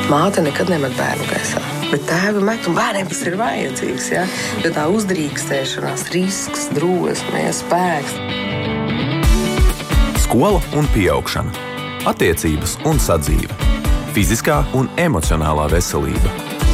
Māte nekad nemet bērnu gaisā, bet tēvi met, un bērniem tas ir vajadzīgs, ja? Jo tā uzdrīkstēšanās, risks, drosme, spēks. Skola un pieaugšana, attiecības un sadzīve, fiziskā un emocionālā veselība.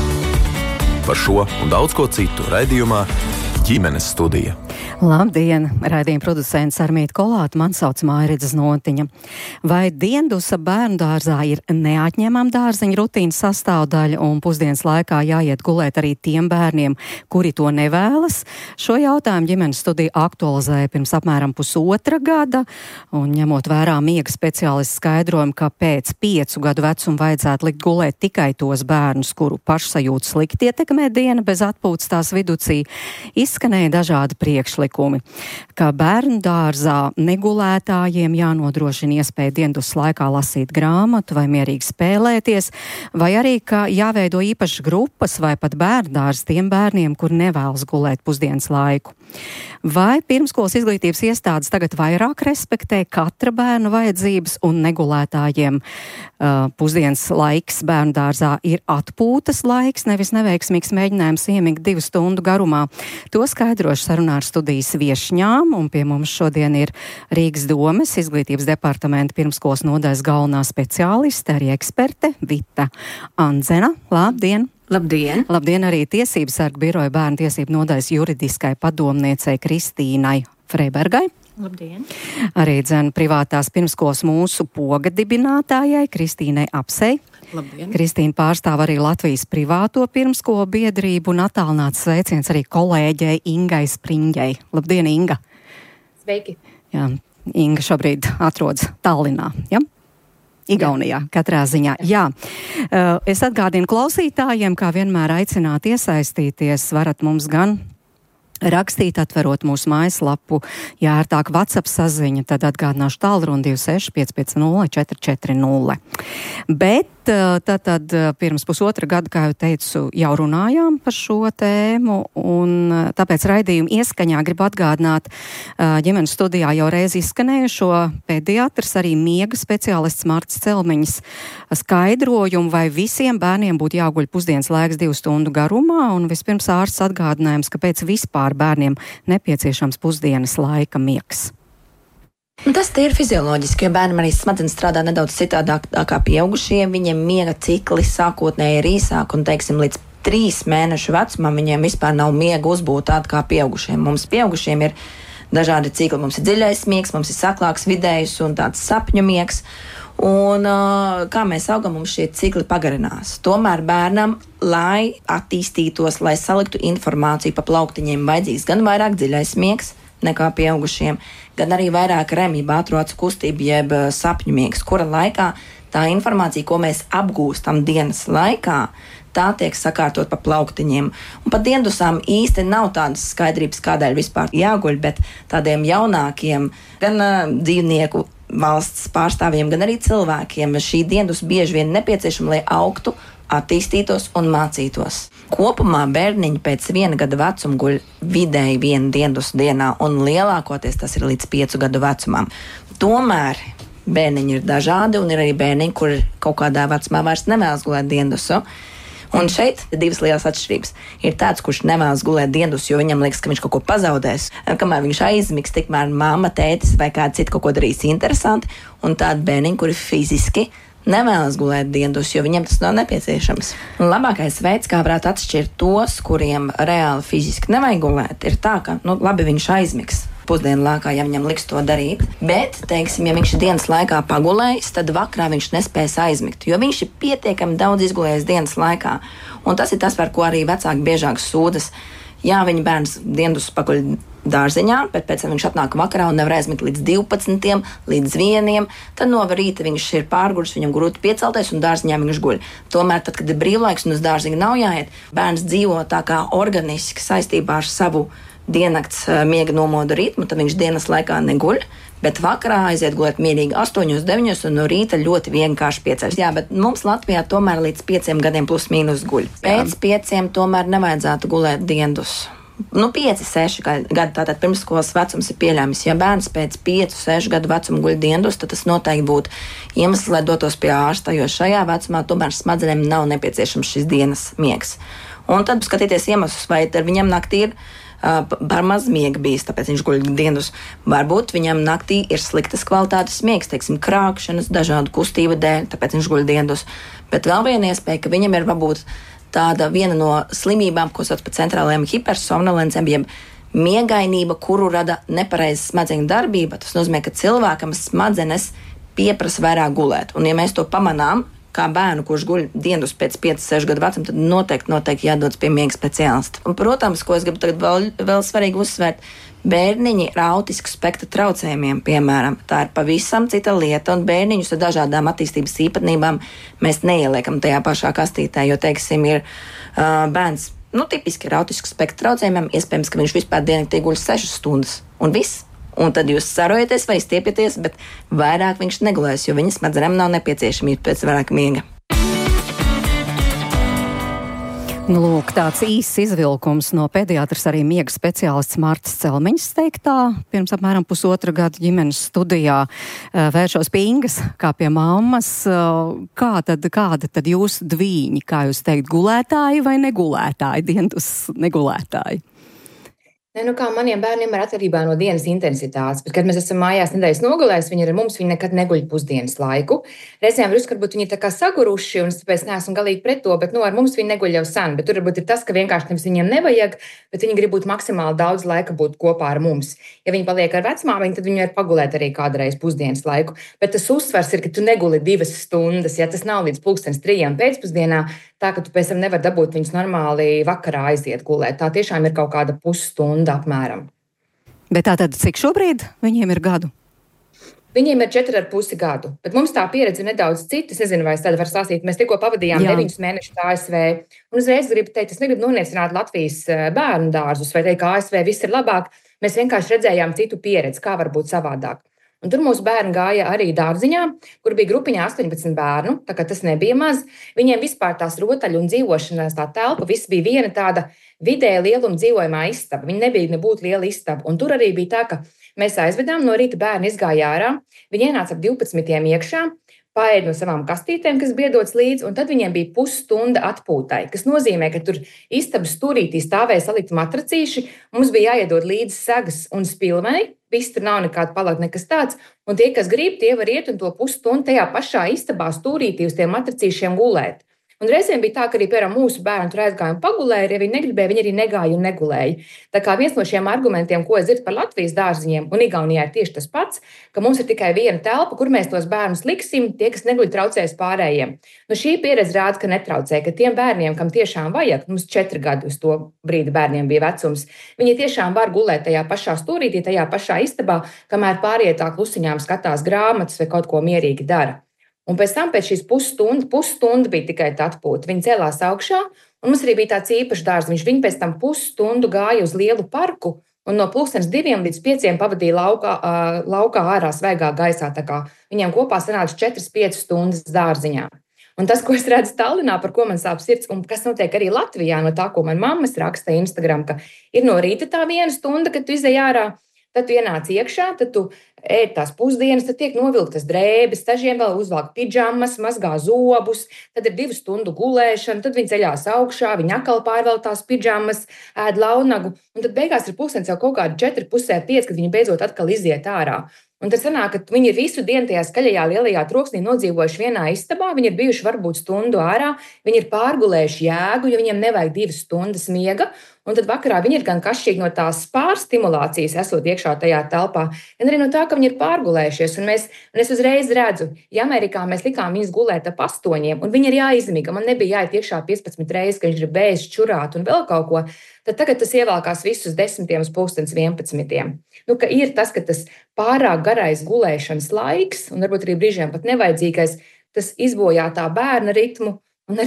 Par šo un daudz ko citu raidījumā Ģimenes studija. Labdien! Raidījuma producents Armīta Kolāta, man sauc Mairida Znotiņa. Vai diendusa bērnu dārzā ir neatņemama dārziņa rutīnas sastāvdaļa un pusdienas laikā jāiet gulēt arī tiem bērniem, kuri to nevēlas? Šo jautājumu Ģimenes studija aktualizēja pirms apmēram pusotra gada, un ņemot vērā miega speciālistu skaidrojumu, ka pēc 5 gadu vecuma vajadzētu likt gulēt tikai tos bērnus, kuru pašsajūta slikti ietekmē diena bez atpūtas tās viducī, izskanēja dažādi priekšlikumi. Kā bērnu dārzā negulētājiem jānodrošina iespēja dienas laikā lasīt grāmatu vai mierīgi spēlēties, vai arī, ka jāveido īpašas grupas vai pat bērnu dārzi tiem bērniem, kur nevēlas gulēt pusdienas laiku. Vai pirmskolas izglītības iestādes tagad vairāk respektē katra bērna vajadzības un negulētājiem pusdienas laiks bērnu dārzā ir atpūtas laiks, nevis neveiksmīgs mēģinājums iemigt 2 stundu garumā? To skaidrošu sarunā ar studijas viešņām, un pie mums šodien ir Rīgas domes izglītības departamenta pirmskolas nodaļas galvenā speciāliste, arī eksperte Vita Andzena. Labdien! Labdien! Labdien arī Tiesību sarga biroja bērnu tiesību nodaļas juridiskai padomniecei Kristīnai Freibergai. Labdien! Arī privātās pirmskolas mūsu poga dibinātājai Kristīnai Apsei. Labdien! Kristīna pārstāv arī Latvijas privāto pirmskolu biedrību un attālināts sveiciens arī kolēģei Ingai Spriņģei. Labdien, Inga! Sveiki! Jā, Inga šobrīd atrodas Tallinā, ja? Igaunijā, katrā ziņā. Jā. Es atgādinu klausītājiem, kā vienmēr aicināt iesaistīties, varat mums gan rakstīt, atverot mūsu mājaslapu, ja ērtāk WhatsApp saziņa, tad atgādināšu tālruni 26 550 440. Bet tad pirms pusotra gada, kā jau teicu, jau runājām par šo tēmu, un tāpēc raidījumu ieskaņā gribu atgādināt ģimenes studijā jau reiz izskanējušo pediatrs, arī miega speciālists Marts Celmiņas skaidrojumu, vai visiem bērniem būtu jāguļ pusdienas laiks 2 stundu garumā, un vispirms ārsts atgādinājums, ka pēc vispār bērniem nepieciešams pusdienas laika miegs. Tas ir fizioloģiski, jo bērnam arī smadzenes strādā nedaudz citādāk kā pieaugušiem. Viņiem miega cikli sākotnēji ir īsāk, un, teiksim, līdz 3 mēnešu vecumam viņiem vispār nav miega uzbūta tāda kā pieaugušiem. Mums pieaugušiem ir dažādi cikli. Mums ir dziļais miegs, mums ir saklāks vidējs un tāds sapņu miegs. Un kā mēs augam, mums šie cikli pagarinās. Tomēr bērnam, lai attīstītos, lai saliktu informāciju pa plauktiņiem, vajadzīgs gan vairāk dziļais miegs nekā pieaugušiem, gan arī vairāk REM, jeb ātro acu kustību, jeb sapņu miegs, kura laikā tā informācija, ko mēs apgūstam dienas laikā, tā tiek sakārtot pa plauktiņiem. Un pa diendusām īsti nav tādas skaidrības, kādēļ vispār jāguļ, bet tādiem jaunākiem, gan dzīvnieku valsts pārstāvjiem, gan arī cilvēkiem šī diendus bieži vien nepieciešama, lai augtu, attīstītos un mācītos. Kopumā bērniņi pēc 1 gada vecuma guļ vidēji 1 diendusu dienā, un lielākoties tas ir līdz 5 gadu vecumam. Tomēr bērniņi ir dažādi, un ir arī bērniņi, kuri kaut kādā vecumā vairs nevēlas gulēt diendusu. Un šeit ir 2 lielas atšķirības. Ir tāds, kurš nevēlas gulēt diendusu, jo viņam liekas, ka viņš kaut ko pazaudēs. Kamēr viņš aizmigs, tikmēr mamma, tētis vai kāds cits kaut ko darīs interesanti, un tādi bērniņi, kuri fiziski nevēlas gulēt diendusu, jo viņiem tas nav nepieciešams. Un labākais veids, kā varētu atšķirt tos, kuriem reāli fiziski nevajag gulēt, ir tā, ka, labi, viņš aizmigs pusdienu laikā, ja viņam liks to darīt, bet, teiksim, ja viņš dienas laikā pagulējis, tad vakarā viņš nespēs aizmigt, jo viņš ir pietiekami daudz izgulējis dienas laikā. Un tas ir tas, par ko arī vecāki biežāk sūdzas. Jā, viņa bērns dienas paguļ dārziņā, bet pēc tam viņš atnāk vakarā un nevar aizmigt līdz 12, līdz 1, tad no rīta viņš ir pārguļs, viņam grūti piecelties un dārziņā viņš guļ. Tomēr, tad, kad ir brīvlaiks un uz dārziņu nav jāiet, bērns dzīvo tā kā organiski saistībā ar savu diennakts miega nomodu ritmu, tad viņš dienas laikā neguļ, bet vakarā aiziet gulēt mierīgi 8, 9 un no rīta ļoti vienkārši pieceļas. Jā, bet mums Latvijā tomēr līdz 5 gadiem plus mīnus guļ. Pēc 5 tomēr nevajadzētu gulēt diendus. 5-6 gadi, tātad pirmsskolas vecums ir pieļāmis. Ja bērns pēc 5-6 gadu vecuma guļ diendos, tad tas noteikti būtu iemesls, lai dotos pie ārsta, jo šajā vecumā tomēr smadzenēm nav nepieciešams šis dienas miegs. Un tad skatīties iemeslus, vai viņam naktī ir par maz miega bijis, tāpēc viņš guļ dienos. Varbūt viņam naktī ir sliktas kvalitātes miegs, teiksim, krākšanas, dažādu kustību dēļ, tāpēc viņš guļ dienos. Bet vēl viena iespēja, ka viņam ir varbūt tāda viena no slimībām, ko sauc par centrālajām hipersomnolencēm, jeb miegainība, kuru rada nepareiza smadzeņu darbība. Tas nozīmē, ka cilvēkam smadzenes pieprasa vairāk gulēt. Un ja mēs to pamanām, kā bērnu, kurš guļ dienas pēc 5-6 gadu vecuma, tad noteikti jādodas pie miega speciālista. Un, protams, ko es gribu tagad vēl svarīgi uzsvērt, bērniņi ar autisku spektra traucējumiem, piemēram, tā ir pavisam cita lieta, un bērniņus ar dažādām attīstības īpatnībām mēs neieliekam tajā pašā kastītē, jo, teiksim, ir bērns, tipiski ar autisku spektra traucējumiem, iespējams, ka viņš vispār diennaktī guļ 6 stundas, un viss. Un tad jūs sarojaties vai stiepjaties, bet vairāk viņš negulēs, jo viņa smadzenēm nav nepieciešamība pēc vairāk miega. Lūk, tāds īsts izvilkums no pediatras arī miega speciālists Martas Celmiņas teiktā. Pirms apmēram 1,5 gada ģimenes studijā vēršos pie Ingas, kā pie mammas. Kāda tad jūsu dvīņi, kā jūs teikt, gulētāji vai negulētāji, dienas negulētāji? Kā maniem bērniem ir atkarībā no dienas intensitātes, bet, kad mēs esam mājās nedēļas nogalēs, viņi ir ar mums, viņi nekad neguļ pusdienas laiku. Reizēm var uzskatīt, viņi ir tā kā saguruši, un es tāpēc neesmu galīgi pret to, bet ar mums viņi neguļ jau sen. Bet tur varbūt ir tas, ka vienkārši nevis viņiem nevajag, bet viņi grib būt maksimāli daudz laika būt kopā ar mums. Ja viņi paliek ar vecmāmiņu, tad viņi var pagulēt arī kādreiz pusdienas laiku. Bet tas uzsvars ir, ka tu neguli 2 stundas, ja tas nav līdz 2:30 pēcpusdienā, tā ka tu pēc tam nevar dabūt viņus normāli vakarā aiziet gulēt. Tā tiešām ir kaut kāda pusstunda apmēram. Bet tātad cik šobrīd viņiem ir gadu? Viņiem ir 4,5 gadu, bet mums tā pieredze ir nedaudz cita. Es nezinu, vai es tādu varu stāstīt. Mēs tikko pavadījām 9 mēnešus ASV. Un uzreiz gribu teikt, es negribu noniecināt Latvijas bērnu dārzus vai teikt, ka ASV viss ir labāk. Mēs vienkārši redzējām citu pieredzi, kā var būt savādāk. Un tur mūsu bērni gāja arī dārziņā, kur bija grupiņā 18 bērnu, tā kā tas nebija maz. Viņiem vispār tās rotaļu un dzīvošanās tā telpa, viss bija viena tāda vidēja lieluma dzīvojamā istaba. Viņa nebija nebūtu liela istaba. Un tur arī bija tā, ka mēs aizvedām no rīta bērni izgāja ārā, viņi ienāca ap 12 iekšā, paēd no savām kastītēm, kas bija dots līdzi, un tad viņiem bija pusstunda atpūtai, kas nozīmē, ka tur istabas stūrītī stāvēja salikti matracīši, mums bija jāiedod līdzi sagas un spilveni, viss tur nav nekāda palāta, nekas tāds, un tie, kas grib, tie var iet un to pusstundu tajā pašā istabā stūrītī uz tiem matracīšiem gulēt. Un reizēm bija tā, ka arī mūsu bērni tur aizgāja un pagulēja, ja viņi negribēja, viņi arī negāja un negulēja. Tā kā viens no šiem argumentiem, ko es dzirdu par Latvijas dārziņiem, un Igaunijā ir tieši tas pats, ka mums ir tikai viena telpa, kur mēs tos bērnus liksim, tie, kas neguļ, traucēs pārējiem. Šī pieredze rāda, ka netraucē, ka tiem bērniem, kam tiešām vajag, mums 4 gadi uz to brīdi bērniem bija vecums, viņi tiešām var gulēt tajā pašā stūrītī, tajā pašā istabā, kamēr pārējie tā klusiņām skatās grāmatas vai kaut ko mierīgi dara. Un pēc tam, pēc šīs pusstunda bija tikai tā atpūta. Viņi cēlās augšā, un mums arī bija tāds īpašs dārziņš. Viņi pēc tam pusstundu gāja uz lielu parku, un no 2:00 līdz 5:00 pavadīja laukā ārā svaigā gaisā. Tā kā viņiem kopā sanāca 4-5 stundas dārziņā. Un tas, ko es redzu Tallinā, par ko man sāp sirds, un kas notiek arī Latvijā, no tā, ko man mammas raksta Instagram, ka ir no rīta tā 1 stunda, kad tu izej ārā, tad tu ienāc iekšā, tad tu ēd tās pusdienas, tad tiek novilktas drēbes, dažiem vēl uzvelk pidžamas, mazgā zobus, tad ir 2 stundu gulēšana, tad viņi ceļās augšā, viņi atkal pārvelk tās pidžamas, ēd launagu, un tad beigās ir pusdienas jau kaut kādi 4,5, kad viņi beidzot atkal iziet ārā. Un tad sanāk, ka viņi ir visu dienu tajā skaļajā lielajā troksnī nodzīvojuši vienā istabā, viņi ir bijuši varbūt stundu ārā, viņi ir pārgulējuši jēgu, jo viņiem nevajag 2 stundas miega, un tad vakarā viņi ir gan kašķīgi no tās pārstimulācijas, esot iekšā tajā telpā, gan arī no tā, ka viņi ir pārgulējušies. Un es uzreiz redzu, ja Amerikā mēs likām viņus gulēt ap 8, un viņi ir jāizmiga, man nebija jāiet iekšā 15 reizes, ka viņš ir bēzis, čurāt un vēl kaut ko, tad tagad tas ievēlkās visus 10 uz 11. Ka ir tas, ka tas pārāk garais gulēšanas laiks, un varbūt arī brīžiem pat nevajadzīgais, tas izbojā tā bērna ritmu, un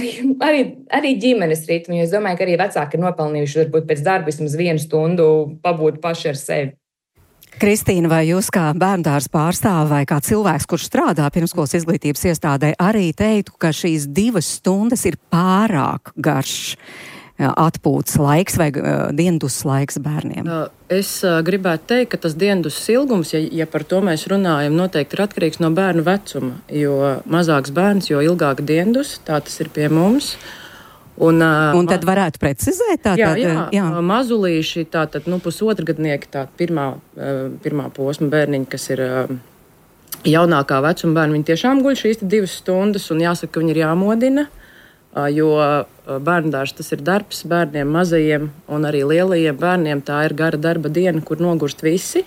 arī ģimenes ritmu, jo es domāju, ka arī vecāki ir nopelnījuši varbūt pēc darba vismaz 1 stundu pabūt paši ar sevi. Kristīna, vai jūs kā bērndārs pārstāve vai kā cilvēks, kurš strādā pirmskolas izglītības iestādē, arī teiktu, ka šīs 2 stundas ir pārāk garš atpūtas laiks vai diendus laiks bērniem? Es gribētu teikt, ka tas diendus ilgums, ja par to mēs runājam, noteikti ir atkarīgs no bērnu vecuma, jo mazāks bērns, jo ilgāk diendus, tā tas ir pie mums. Un tad varētu precizēt tātad? Jā. Mazulīši, tātad, pusotradgadnieki, tā pirmā posma bērniņi, kas ir jaunākā vecuma bērni, viņi tiešām guļ šīs 2 stundas, un jāsaka, ka viņi ir jāmodina, jo bērndārs tas ir darbs bērniem mazajiem un arī lielajiem bērniem. Tā ir gara darba diena, kur nogurst visi.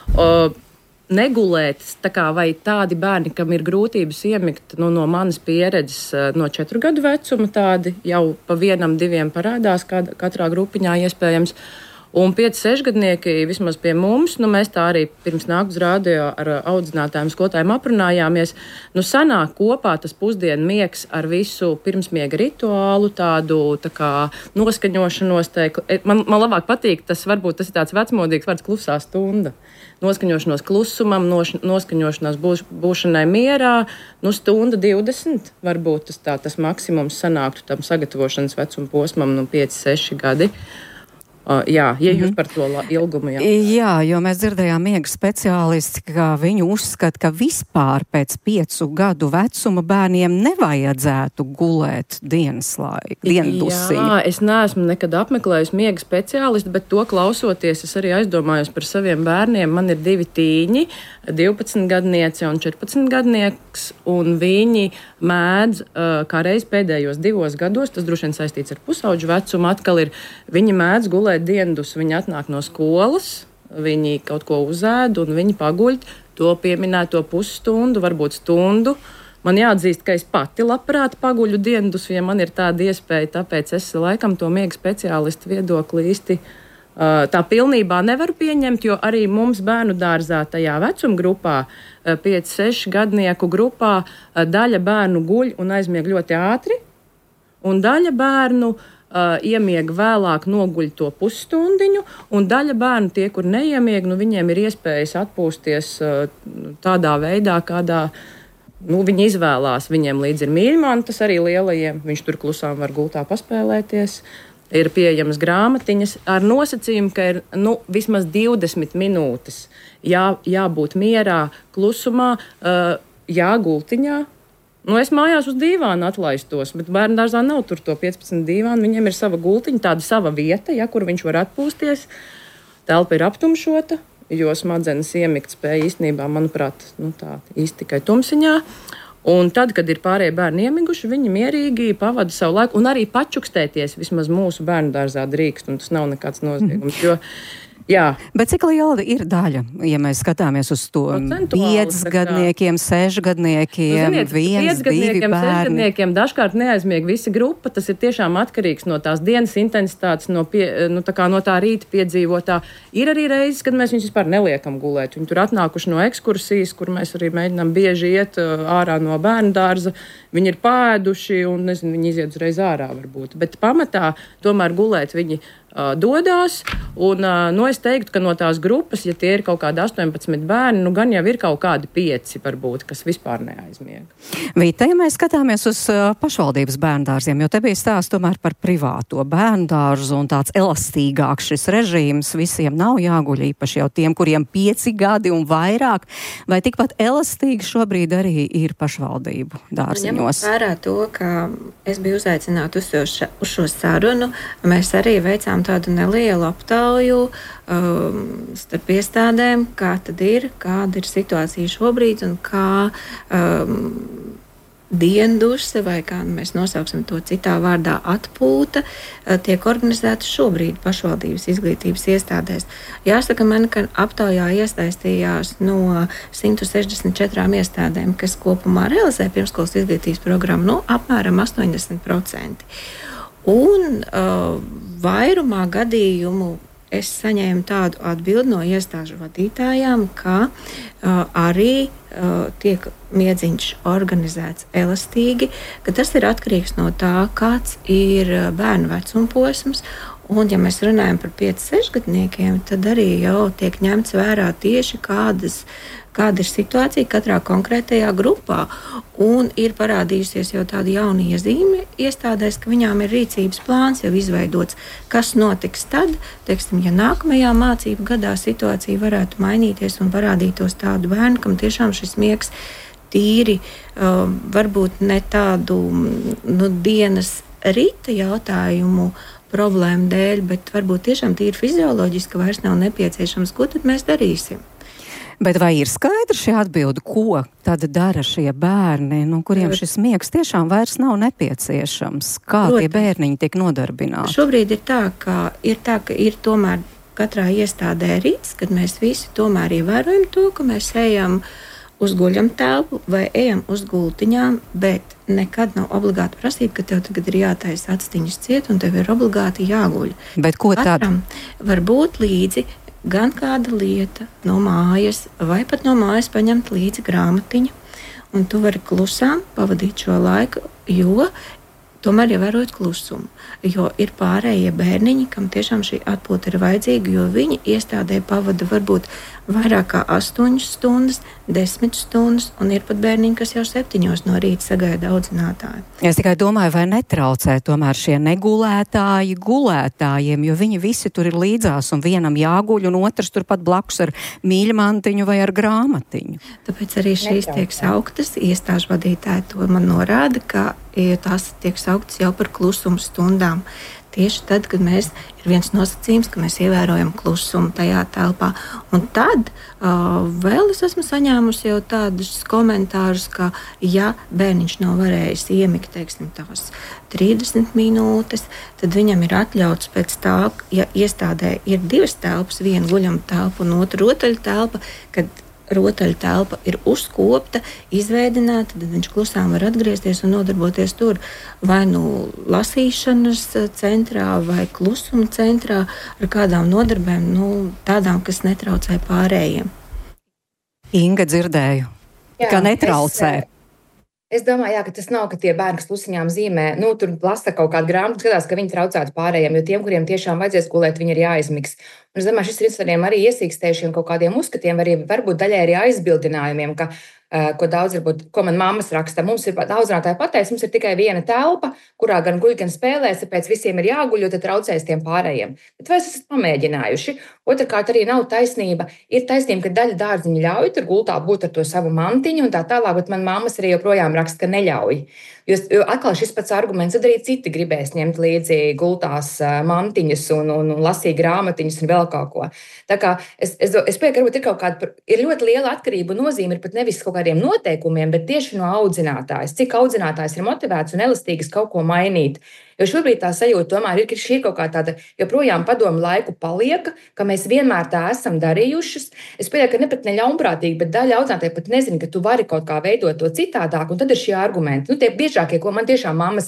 Negulēt, vai tādi bērni, kam ir grūtības iemigt, no manas pieredzes no 4 gadu vecuma, tādi jau pa 1, 2 parādās katrā grupiņā iespējams. Un 5-6 gadnieki vismaz pie mums, mēs tā arī pirms nākt uz rādio ar audzinātājiem, skolotājiem aprunājāmies. Sanāk kopā tas pusdienu miegs ar visu pirmsmiega rituālu, tādu noskaņošanos. Man labāk patīk, tas ir tāds vecmodīgs vārds klusā stunda. Noskaņošanos klusumam, noskaņošanās būšanai mierā, stunda 20, varbūt tas maksimums sanāktu tam sagatavošanas vecuma posmam 5-6 gadi. Jā, ja jūs par to ilgumu Jā, jo mēs dzirdējām miega speciālisti, ka viņi uzskata, ka vispār pēc 5 gadu vecuma bērniem nevajadzētu gulēt diendusiņu. Jā, es neesmu nekad apmeklējis miega speciālistu, bet to klausoties, es arī aizdomājos par saviem bērniem. Man ir 2 tīņi, 12 gadniece un 14 gadnieks, un viņi mēdz kā reiz pēdējos 2 gados, tas droši vien saistīts ar pusauģu vecumu, atkal viņi mēdz gulēt diendus, viņi atnāk no skolas, viņi kaut ko uzēd un viņi paguļ to pieminēto pusstundu, varbūt stundu. Man jāatzīst, ka es pati labprāt paguļu diendus, ja man ir tāda iespēja, tāpēc es laikam to miega speciālistu viedokli īsti tā pilnībā nevaru pieņemt, jo arī mums bērnu dārzā tajā vecuma grupā, 5-6 gadnieku grupā, daļa bērnu guļ un aizmieg ļoti ātri, un daļa bērnu iemieg vēlāk, noguļ to pusstundiņu, un daļa bērnu, tie, kur neiemieg, viņiem ir iespējas atpūsties tādā veidā, kādā viņi izvēlās. Viņiem līdz ir mīļmantas arī lielajiem, viņš tur klusām var gultā paspēlēties. Ir pieejamas grāmatiņas ar nosacījumu, ka ir vismaz 20 minūtes jābūt mierā, klusumā, gultiņā. Es mājās uz dīvānu atlaistos, bet bērnu dārzā nav tur to 15 dīvānu. Viņiem ir sava gultiņa, tāda sava vieta, kur viņš var atpūsties. Telpa ir aptumšota, jo smadzenes iemigt spēja īstenībā, manuprāt, tā īsti tikai tumsiņā. Un tad, kad ir pārējie bērni iemiguši, viņi mierīgi pavada savu laiku un arī pačukstēties vismaz mūsu bērnu dārzā drīkst, un tas nav nekāds noziegums. Jā. Bet cik liela ir daļa, ja mēs skatāmies uz to 5 gadniekiem, 6 gadniekiem, 1, 2 bērni? 6 gadniekiem dažkārt neaizmieg visa grupa, tas ir tiešām atkarīgs no tās dienas intensitātes, no tā rīta piedzīvotā. Ir arī reizes, kad mēs viņus vispār neliekam gulēt. Viņi tur atnākuši no ekskursijas, kur mēs arī mēģinām bieži iet ārā no bērnu dārza. Viņi ir pāēduši un, viņi iziet uzreiz ārā varbūt. Bet pamatā tomēr gulēt viņi dodās, un es teiktu, ka no tās grupas, ja tie ir kaut kādi 18 bērni, gan jau ir kaut kādi 5 varbūt, kas vispār neaizmieg. Vīta, ja mēs skatāmies uz pašvaldības bērndārziem, jo te bija stāsts tomēr par privāto bērndārzu un tāds elastīgāks šis režīms, visiem nav jāguļ, īpaši jau tiem, kuriem 5 gadi un vairāk, vai tikpat elastīgi šobrīd arī ir pašvaldību dārziņos? Ņemot vērā to, ka es biju uzaicināta uz šo sarunu, mēs arī veicām tādu nelielu aptauju starp iestādēm, kāda ir situācija šobrīd un kā dienduse, vai kā mēs nosauksim to citā vārdā, atpūta, tiek organizēta šobrīd pašvaldības izglītības iestādēs. Jāsaka man, ka aptaujā iesaistījās no 164 iestādēm, kas kopumā realizē pirmskolas izglītības programmu, apmēram 80%. Un vairumā gadījumu es saņēmu tādu atbildi no iestāžu vadītājām, ka arī tiek miedziņš organizēts elastīgi, ka tas ir atkarīgs no tā, kāds ir bērnu vecuma posms Un, ja mēs runājam par 5-6 gadniekiem, tad arī jau tiek ņemts vērā tieši kāda ir situācija katrā konkrētajā grupā. Un ir parādījusies jau tāda jauna iezīme iestādēs, ka viņām ir rīcības plāns jau izveidots, kas notiks tad, teiksim, ja nākamajā mācību gadā situācija varētu mainīties un parādītos tādu bērnu, kam tiešām šis miegs tīri, varbūt ne tādu dienas rīta jautājumu problēmu dēļ, bet varbūt tiešām tīri fizioloģiski vairs nav nepieciešams. Ko tad mēs darīsim? Bet vai ir skaidra šī atbilde, ko tad dara šie bērni, kuriem šis miegs tiešām vairs nav nepieciešams? Kā tie bērniņi tiek nodarbināti? Šobrīd ir tā, ka ir tomēr katrā iestādē rīts, kad mēs visi tomēr ievērojam to, ka mēs ejam uz guļam telpu vai ejam uz gultiņām, bet nekad nav obligāti prasība, ka tev tagad ir jātaisa actiņas ciet un tev ir obligāti jāguļ. Bet ko tad? Var būt līdzi gan kāda lieta no mājas, vai pat no mājas paņemt līdzi grāmatiņu, un tu vari klusām pavadīt šo laiku, jo tomēr ievērot klusumu, jo ir pārējie bērniņi, kam tiešām šī atpūta ir vajadzīga, jo viņi iestādē pavada varbūt vairāk kā 8 stundas, 10 stundas, un ir pat bērniņi, kas jau 7 no rīta sagaida audzinātāju. Es tikai domāju, vai netraucē tomēr šie negulētāji gulētājiem, jo viņi visi tur ir līdzās, un vienam jāguļ, un otrs turpat blakus ar mīļmantiņu vai ar grāmatiņu. Tāpēc arī šīs tiek sauktas, iestāžu vadītāji to man norāda, ka tās tiek sauktas jau par klusuma stundām. Tieši tad, kad ir viens nosacījums, ka mēs ievērojam klusumu tajā telpā. Un tad vēl es esmu saņēmusi jau tādus komentārus, ka ja bērniņš nav varējis iemigt, teiksim, tās 30 minūtes, tad viņam ir atļauts pēc tā, ja iestādē ir 2 telpas, viena guļama telpa un otra rotaļu telpa, kad rotaļu telpa ir uzkopta, izveidināta, tad viņš klusām var atgriezties un nodarboties tur vai lasīšanas centrā vai klusuma centrā ar kādām nodarbēm, tādām, kas netraucē pārējiem. Inga, dzirdēju, ka netraucē. Es domāju, ka tas nav, ka tie bērni, kas klusiņām zīmē, tur lasa kaut kādu grāmatu, skatās, ka viņi traucētu pārējiem, jo tiem, kuriem tiešām vajadzēs gulēt, viņi ir jāizmigs. Un es domāju, šis ir svariem arī iesīkstējušiem kaut kādiem uzskatiem, arī varbūt daļai arī aizbildinājumiem, ko daudz varbūt, ko man mammas raksta. Mums ir audzinātāji pateicis, mums ir tikai viena telpa, kurā gan guļ, gan spēlēs, tāpēc visiem ir jāguļ, jo tad traucēs tiem pārējiem. Bet vai esat pamēģinājuši? Otrkārt, arī nav taisnība. Ir taisnība, ka daļa dārziņu ļauj tur gultā būt ar to savu mantiņu un tā tālāk, bet man mammas arī joprojām raksta, ka neļauj. Jo atkal šis pats arguments, tad arī citi gribēs ņemt līdzi gultās mantiņas un lasīt grāmatiņas un vēl kaut ko. Tā kā es pieņemu, ka varbūt ir kaut kāda, ir ļoti liela atkarība un nozīme, ir pat nevis kaut kādiem noteikumiem, bet tieši no audzinātājas. Cik audzinātājs ir motivēts un elastīgs kaut ko mainīt. Jo šobrīd tā sajūta tomēr ir, ka šī ir kaut kā tāda joprojām padomu laiku palieka, ka mēs vienmēr tā esam darījušas. Es pieļauju, ka ne pat ne ļaunprātīgi, bet daļa audzinātāji pat nezina, ka tu vari kaut kā veidot to citādāk, un tad ir šie argumenti. Tie biežākie, ko man tiešām mammas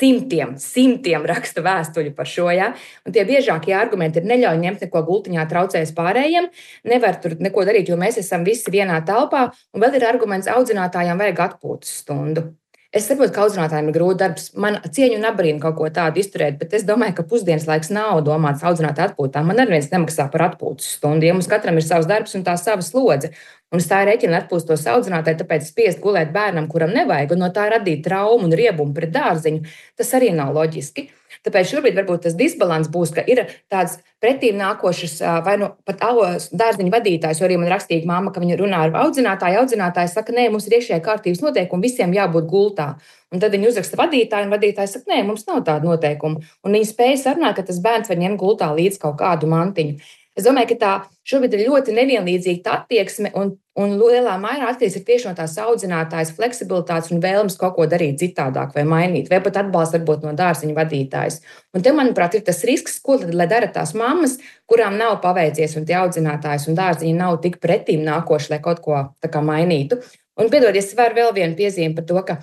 simtiem raksta vēstuļu par šo, ja? Un tie biežākie argumenti ir neļauj ņemt neko gultiņā, traucēs pārējiem, nevar tur neko darīt, jo mēs esam visi vienā telpā, un vēl ir arguments audzinātājām vajag atpūtas stundu. Es saprotu, ka audzinātājiem ir grūti darbs. Man cieņu un abrīnu kaut ko tādu izturēt, bet es domāju, ka pusdienas laiks nav domāts audzinātāju atpūtām. Man arī viens nemaksā par atpūtas stundu, jo mums katram ir savs darbs un tā sava slodze. Un es tā rēķinu atpūstos audzinātāju, tāpēc spiest gulēt bērnam, kuram nevajag, un no tā radīt traumu un riebumu pret dārziņu. Tas arī nav loģiski. Tāpēc šobrīd varbūt tas disbalans būs, ka ir tāds pretīm nākošas vai pat dārziņu vadītājs, jo arī man rakstīja mamma, ka viņa runā ar audzinātāju. Audzinātājs saka, nē, mums ir iekšējā kārtības noteikumi, visiem jābūt gultā. Un tad viņi uzraksta vadītāju, un vadītājs saka, nē, mums nav tāda noteikuma. Un viņi spēja sarunāt, ka tas bērns var ņemt gultā līdz kaut kādu mantiņu. Es domāju, ka tā šobrīd ir ļoti nevienlīdzīga attieksme, un lielā mērā atkarīgs tieši no tās audzinātājas fleksibilitātes un vēlmes kaut ko darīt citādāk vai mainīt, vai pat atbalsts varbūt no dārziņu vadītājas. Un te, manuprāt, ir tas risks, ko tad lai dara tās mammas, kurām nav paveicies, un tie audzinātājs un dārziņi nav tik pretīm nākoši, lai kaut ko tā kā mainītu. Un piedodies, vēl vienu piezīmi par to, ka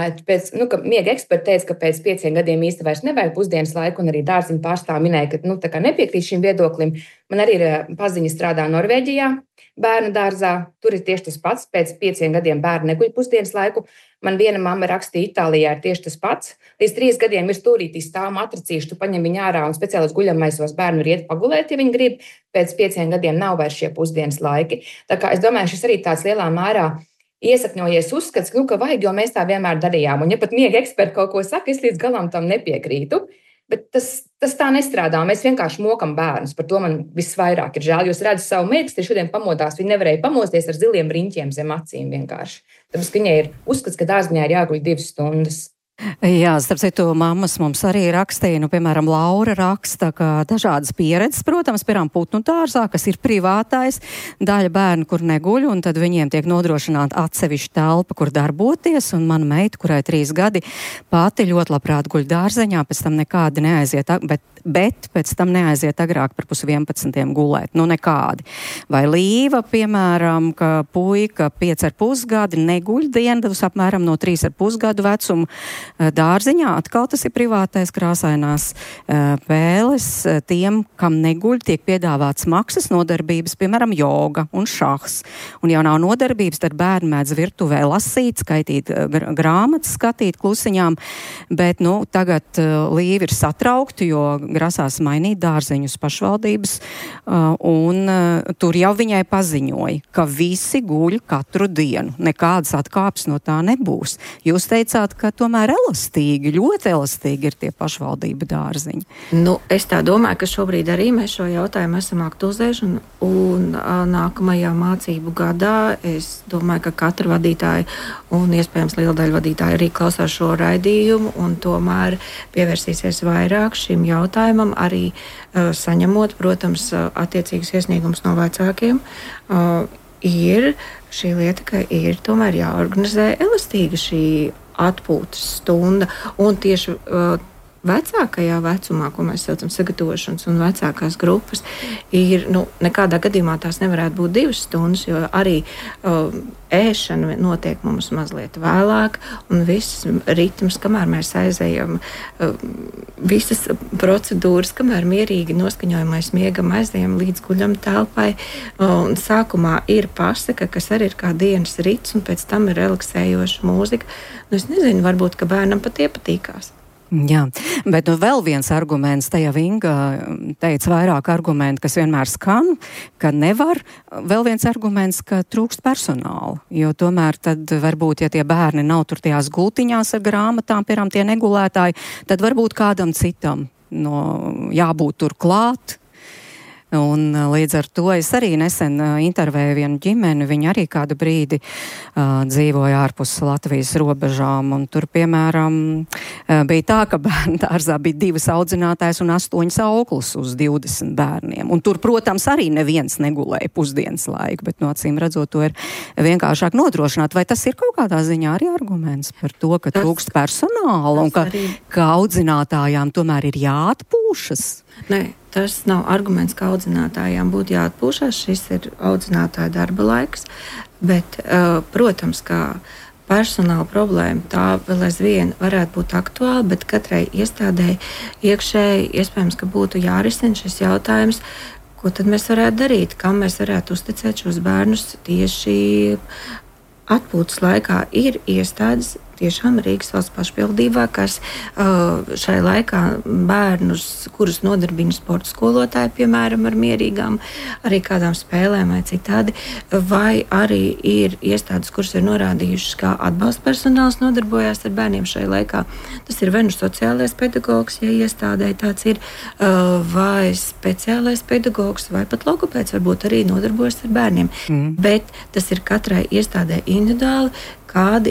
miega eksperti teica, ka pēc 5 gadiem īsti vairs nevajag pusdienas laiku, un arī dārziņu pārstāvji minēja, ka nepiekrīt šim viedoklim. Man arī ir paziņa strādā Norvēģijā, bērnu dārzā. Tur ir tieši tas pats. Pēc 5 gadiem bērni neguļ pusdienas laiku. Man viena mamma rakstīja, Itālijā ir tieši tas pats. Līdz 3 gadiem ir stūrītī stāv matricīši, tu paņem viņu ārā un speciālos guļamaisos bērnu ir iet pagulēt, ja viņi grib. Pēc 5 gadiem nav vairs šie pusdienas laiki. Tā kā es domāju, šis arī tāds lielā mērā iesakņojies uzskats, ka vajag, jo mēs tā vienmēr darījām. Un ja pat miega eksperti kaut ko saka, es līdz galam tam nepiekrītu. Bet tas tā nestrādā. Mēs vienkārši mokam bērnus. Par to man visvairāk ir žēl. Jūs redzat savu meitu, kas šodien pamodās. Viņa nevarēja pamosties ar ziliem riņķiem zem acīm vienkārši. Tāpēc, ka viņai ir uzskats, ka dārziņā ir jāguļ 2 stundas. Jā, starp citu, mammas mums arī rakstīja, piemēram, Laura raksta, ka dažādas pieredzes, protams, piemēram, putnu dārzā, kas ir privātais, daļa bērnu, kur neguļ, un tad viņiem tiek nodrošināta atsevišķa telpa, kur darboties, un mana meita, kurai 3 gadi, pati ļoti labprāt guļ dārzeņā, pēc tam nekādi neaiziet, bet pēc tam neaiziet agrāk par 10:30 gulēt, nekādi. Vai Līva, piemēram, ka puika 5,5 gadi neguļ diendavus apmēram no 3,5 gadu vecuma, dārziņā, atkal tas ir privātais krāsainās pēles. Tiem, kam neguļ, tiek piedāvāts maksas nodarbības, piemēram, joga un šahs. Un ja nav nodarbības, tad bērni mēdz virtuvē lasīt, skaitīt grāmatas, skatīt klusiņām, bet, tagad Līva ir satraukta, jo grasās mainīt dārziņus pašvaldības, un tur jau viņai paziņoja, ka visi guļ katru dienu. Nekādas atkāpes no tā nebūs. Jūs teicāt, ka tomēr elastīgi, ļoti elastīgi ir tie pašvaldība dārziņi. Es tā domāju, ka šobrīd arī mēs šo jautājumu esam aktualizējuši, un nākamajā mācību gadā es domāju, ka katra vadītāja un iespējams liela daļa vadītāja arī klausās šo raidījumu un tomēr pievērsīsies vairāk šim jautājumam, arī saņemot, protams, attiecīgus iesniegumus no vecākiem. Ir šī lieta, ka ir tomēr jāorganizē elastīga šī atpūtas stunda, un tieši vecākajā vecumā, ko mēs saucam sagatavošanas un vecākās grupas, ir, nekādā gadījumā tās nevarētu būt 2 stundas, jo arī ēšana notiek mums mazliet vēlāk, un viss ritms, kamēr mēs aizējam, visas procedūras, kamēr mierīgi noskaņojamais miegam aizējam līdz guļam telpai, un sākumā ir pasaka, kas arī ir kā dienas rits, un pēc tam ir relaksējoša mūzika. Es nezinu, varbūt, ka bērnam pat iepatīkās. Jā, bet vēl viens arguments, te jau Inga teica vairāk argumentu, kas vienmēr skan, ka nevar. Vēl viens arguments, ka trūkst personāla, jo tomēr tad varbūt, ja tie bērni nav tur tajās gultiņās ar grāmatām, piemēram, tie negulētāji, tad varbūt kādam citam jābūt tur klāt. Un līdz ar to es arī nesen intervēju vienu ģimeni, viņi arī kādu brīdi dzīvoja ārpus Latvijas robežām, un tur, piemēram, bija tā, ka bērnu dārzā bija 2 audzinātājs un 8 auklis uz 20 bērniem. Un tur, protams, arī neviens negulēja pusdienas laiku, bet acīm redzot, to ir vienkāršāk nodrošināt. Vai tas ir kaut kādā ziņā arī arguments par to, ka trūkst personāla un ka audzinātājām tomēr ir jāatpūšas? Nē, tas nav arguments, ka audzinātājām būtu jāatpūšas. Šis ir audzinātāja darba laiks, bet, protams, ka personāla problēma tā vēl aizvien varētu būt aktuāla, bet katrai iestādēji iekšēji iespējams, ka būtu jārisina šis jautājums, ko tad mēs varētu darīt, kam mēs varētu uzticēt šos bērnus tieši atpūtas laikā. Ir iestādes, tiešām Rīgas valsts pašpildībā, kas šai laikā bērnus, kurus nodarbina sporta skolotāji, piemēram, ar mierīgām, arī kādām spēlēm vai citādi, vai arī ir iestādes, kuras ir norādījušas, kā atbalsta personāls nodarbojās ar bērniem šai laikā. Tas ir vai nu sociālais pedagogs, ja iestādē tāds ir, vai speciālais pedagogs, vai pat logopēds varbūt arī nodarbojas ar bērniem. Bet tas ir katrai iestādē individuāli, kādi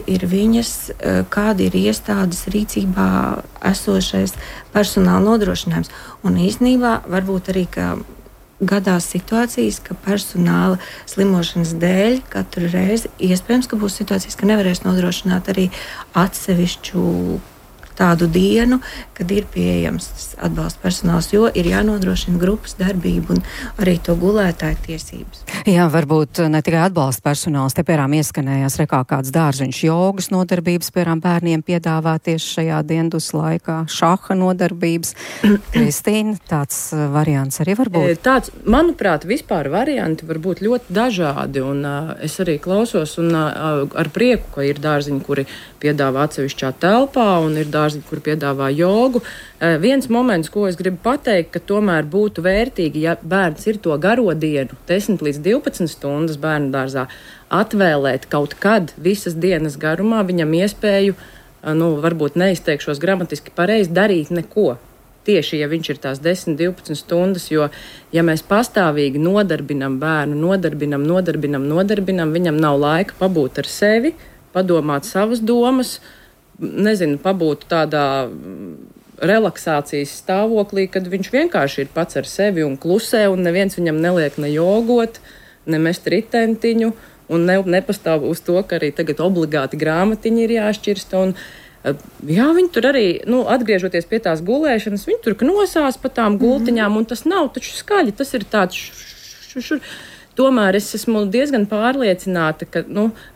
ir iestādes rīcībā esošais personāla nodrošinājums. Un īstenībā varbūt arī, ka gadās situācijas, ka personāla slimošanas dēļ katru reizi iespējams, ka būs situācijas, ka nevarēs nodrošināt arī atsevišķu tādu dienu, kad ir pieejams atbalsta personāls, jo ir jānodrošina grupas darbība un arī to gulētāju tiesības. Jā, varbūt ne tikai atbalsta personāls, te piemēram ieskanējās rekā kāds dārziņš jogas nodarbības, piemēram bērniem piedāvā tieši šajā diendus laikā, šaha nodarbības. Kristīna, tāds variants arī var būt? Tāds, manuprāt, vispār varianti var būt ļoti dažādi, un es arī klausos un ar prieku, ka ir dārziņi, kuri piedāvā atsevišķā telpā, un ir dārziņi, kuri piedāvā jogu. Viens moments, ko es gribu pateikt, ka tomēr būtu vērtīgi, ja bērns ir to garo dienu, 10 līdz 12 stundas bērnu dārzā, atvēlēt kaut kad visas dienas garumā viņam iespēju, varbūt neizteikšos gramatiski pareizi, darīt neko. Tieši, ja viņš ir tās 10, 12 stundas, jo, ja mēs pastāvīgi nodarbinam bērnu, nodarbinam, viņam nav laika pabūt ar sevi, padomāt savas domas, pabūt tādā relaksācijas stāvoklī, kad viņš vienkārši ir pats ar sevi un klusē, un neviens viņam neliek ne jogot, ne mest ritentiņu, un nepastāv uz to, ka arī tagad obligāti grāmatiņi ir jāšķirsta, un jā, viņi tur arī, atgriežoties pie tās gulēšanas, viņi tur nosās pa tām gultiņām, un tas nav taču skaļi, tas ir tāds šur. Tomēr es esmu diezgan pārliecināta, ka,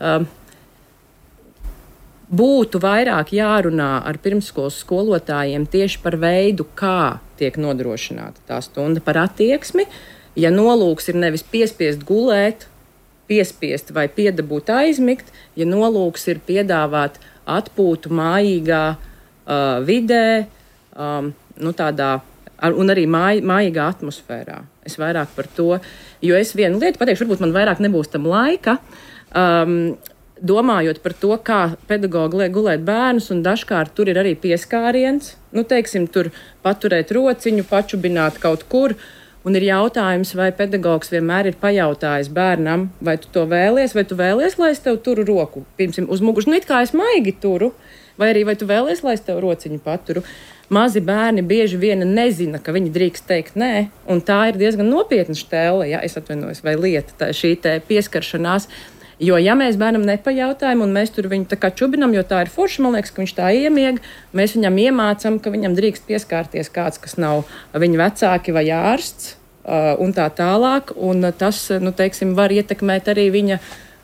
būtu vairāk jārunā ar pirmsskolas skolotājiem tieši par veidu, kā tiek nodrošināta tā stunda, par attieksmi. Ja nolūks ir nevis piespiest gulēt, piespiest vai piedabūt aizmigt, ja nolūks ir piedāvāt atpūtu mājīgā vidē, tādā, un arī mājīgā atmosfērā. Es vairāk par to, jo es vienu lietu pateikšu, varbūt man vairāk nebūs tam laika, domājot par to, kā pedagogi liek gulēt bērnus, un dažkārt tur ir arī pieskāriens, tur paturēt rociņu, pačubināt kaut kur, un ir jautājums, vai pedagogs vienmēr ir pajautājis bērnam, vai tu to vēlies, lai es tev turu roku, pirmsim, uz mugušu, it kā es maigi turu, vai arī vai tu vēlies, lai es tev rociņu paturu. Mazi bērni bieži vien nezina, ka viņi drīkst teikt nē, un tā ir diezgan nopietna štēle, ja es atvainojos, vai lieta, šī te pieskaršanās. Jo, ja mēs bērnam nepajautājam, un mēs tur viņu tā kā čubinam, jo tā ir forša, man liekas, ka viņš tā iemieg, mēs viņam iemācam, ka viņam drīkst pieskārties kāds, kas nav viņa vecāki vai ārsts, un tā tālāk, un tas, var ietekmēt arī viņa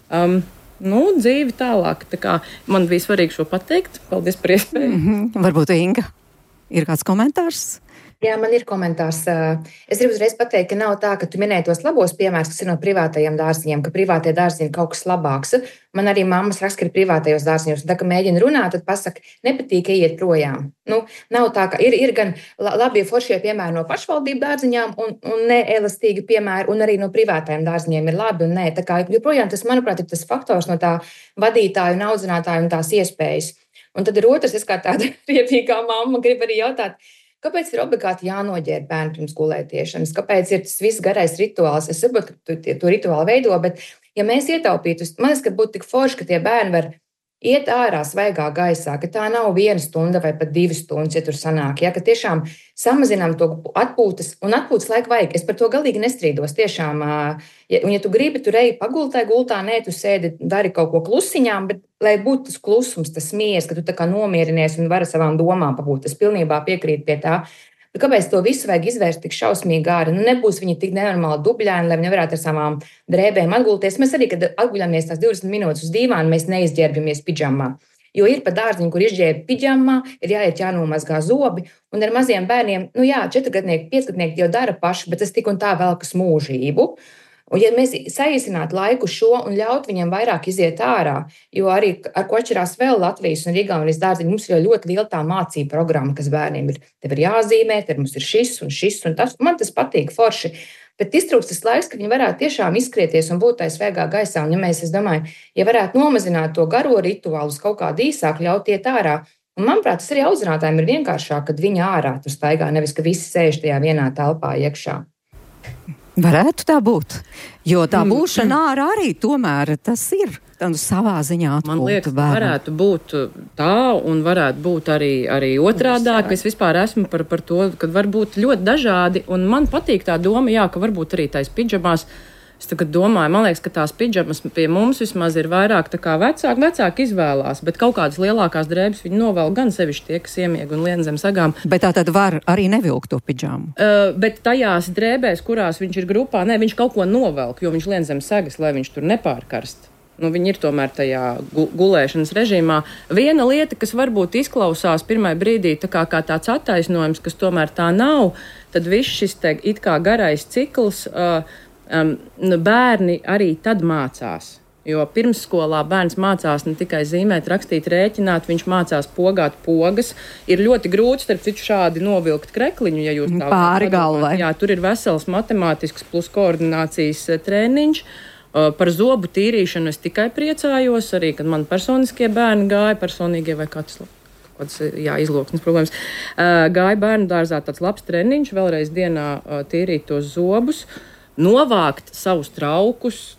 dzīvi tālāk. Tā kā man bija svarīgi šo pateikt. Paldies par iespēju. Varbūt Inga, ir kāds komentārs? Jā, man ir komentārs. Es gribu uzreiz pateikt, ka nav tā, ka tu minēji tos labos piemērus, kas ir no privātajiem dārziņiem, ka privātie dārziņi ir kaut kas labāks. Man arī mammas raksta, ka ir privātajos dārziņos, un tā, ka mēģina runāt, tad pasaka, nepatīk, iet projām. Nav tā, ka ir gan labie foršie piemēri no pašvaldību dārziņām un neelastīgi piemēri, un arī no privātajiem dārziņiem ir labi un nē. Tā kā joprojām tas, manuprāt, ir tas faktors no tā vadītāju un audzinātāju un tās iespējas. Un tad ir otrs, es kā tāda riepīgā mamma gribu arī jautāt, kāpēc ir obligāti jānoģērb bērnu pirms gulētiešanas? Kāpēc ir tas viss garais rituāls? Es saprotu, ka to rituālu veido, bet ja mēs ietaupītu, man liekas, ka būtu tik forši, ka tie bērni var iet ārā svaigā gaisā, ka tā nav 1 stunda vai pat 2 stundas, ja tur sanāk, ka tiešām samazinām to atpūtas, un atpūtas laiku vajag. Es par to galīgi nestrīdos. Tiešām, un ja tu gribi tur ej pagultā, nē, tu sēdi, dari kaut ko klusiņām, bet lai būtu tas klusums, tas miers, ka tu tā kā nomierinies un vari savām domām pabūt. Es pilnībā piekrītu pie tā. Bet kāpēc to visu vajag izvērst tik šausmīgi āri? Nebūs viņi tik nenormāli dubļaini, lai viņi nevarētu ar savām drēbēm atgulties. Mēs arī, kad atguļamies tās 20 minūtes uz dīvānu, mēs neizģērbjamies pidžamā. Jo ir pat dārziņi, kur izģērb pidžamā, ir jāiet jānomazgā zobi. Un ar maziem bērniem, 4-gadnieki, 5-gadnieki jau dara paši, bet tas tik un tā velkas mūžību. Un ja mēs saīsinātu laiku šo un ļautu viņiem vairāk iziet ārā, jo arī ar ko atšķirās vēl Latvijas un Igaunijas dārziņi, mums ir ļoti liela tā mācība programma, kas bērniem ir. Tev ir jāzīmē, te mums ir šis un tas. Man tas patīk forši. Bet iztrūkst tas laiks, ka viņi varētu tiešām izskrieties un būt tai svaigā gaisā. Un ja mēs, es domāju, ja varētu nomazināt to garo rituālu uz kaut kādu īsāku, ļaut iet ārā. Un manuprāt, tas arī audzinātājiem ir vienkāršāk, kad viņi ārā tur staigā, nevis ka visi sēž tajā vienā telpā iekšā. Varētu tā būt, jo tā būšana ārā arī tomēr tas ir savā ziņā atpūta. Man liekas, varētu būt tā un varētu būt arī otrādāk. Es vispār esmu par to, ka var būt ļoti dažādi, un man patīk tā doma, ka varbūt arī tais pidžamās Es tagad domāju, man liekas, ka tās pidžamas pie mums vismaz ir vairāk tā kā vecāki izvēlās, bet kaut kādas lielākās drēbes viņi novēl gan sevišķi tie, kas iemieg un lien zem sagām. Bet tā tad var arī nevilkt to pidžamu? Bet tajās drēbēs, kurās viņš ir grupā, viņš kaut ko novelk, jo viņš lien zem sagas, lai viņš tur nepārkarst. Viņi ir tomēr tajā gulēšanas režīmā. Viena lieta, kas varbūt izklausās pirmai brīdī tā kā tāds attaisnojums, kas tomēr tā nav, tad viss šis it kā garais cikls, bērni arī tad mācās. Jo pirmsskolā bērns mācās ne tikai zīmēt, rakstīt, rēķināt, viņš mācās pogāt pogas. Ir ļoti grūti, starp citu, šādi novilkt krekliņu, ja jūs tā pāri galvai. Jā, tur ir vesels matemātisks plus koordinācijas treniņš. Par zobu tīrīšanu es tikai priecājos, arī, kad man personiskie bērni gāja, personīgie vai kāds izloksnes problēmas. Gāja bērnu dārzā tāds labs treniņš, vēlreiz dienā tīrīt tos zobus, novākt savus traukus,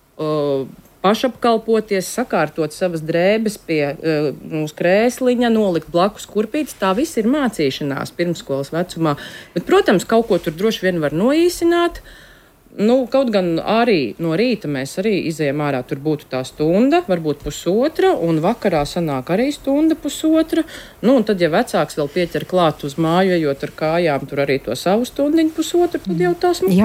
pašapkalpoties, sakārtot savas drēbes pie mūsu krēsliņa, nolikt blakus kurpītes. Tā viss ir mācīšanās pirmsskolas vecumā. Bet, protams, kaut ko tur droši vien var noīsināt. Kaut gan arī no rīta mēs arī izejam ārā, tur būtu tā stunda, varbūt pusotra, un vakarā sanāk arī stunda pusotra. Un tad, ja vecāks vēl pieķer klāt uz māju, ejot ar kājām, tur arī to savu stundiņu pusotru, tad jau tās mums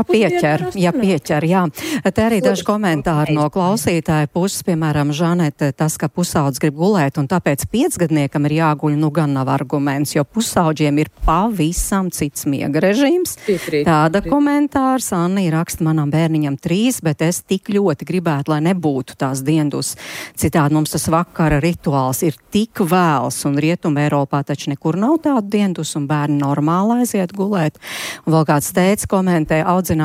pieķer, jā. Te arī daži komentāri no klausītāja puses, piemēram, Žanete, tas, ka pusaudzis grib gulēt, un tāpēc 5-gadniekam ir jāguļ, gan nav arguments, jo pusauģiem ir pavisam cits miega režīms. Tāda komentārs, Anna ir raksta, manam bērniņam 3, bet es tik ļoti gribētu, lai nebūtu tās diendus. Citādi mums tas vakara rituāls ir tik vēls, un Rietuma Eiropā taču nekur nav tādu diendus, un bērni normāli aiziet gulēt. Un vēl kāds teica, komentē,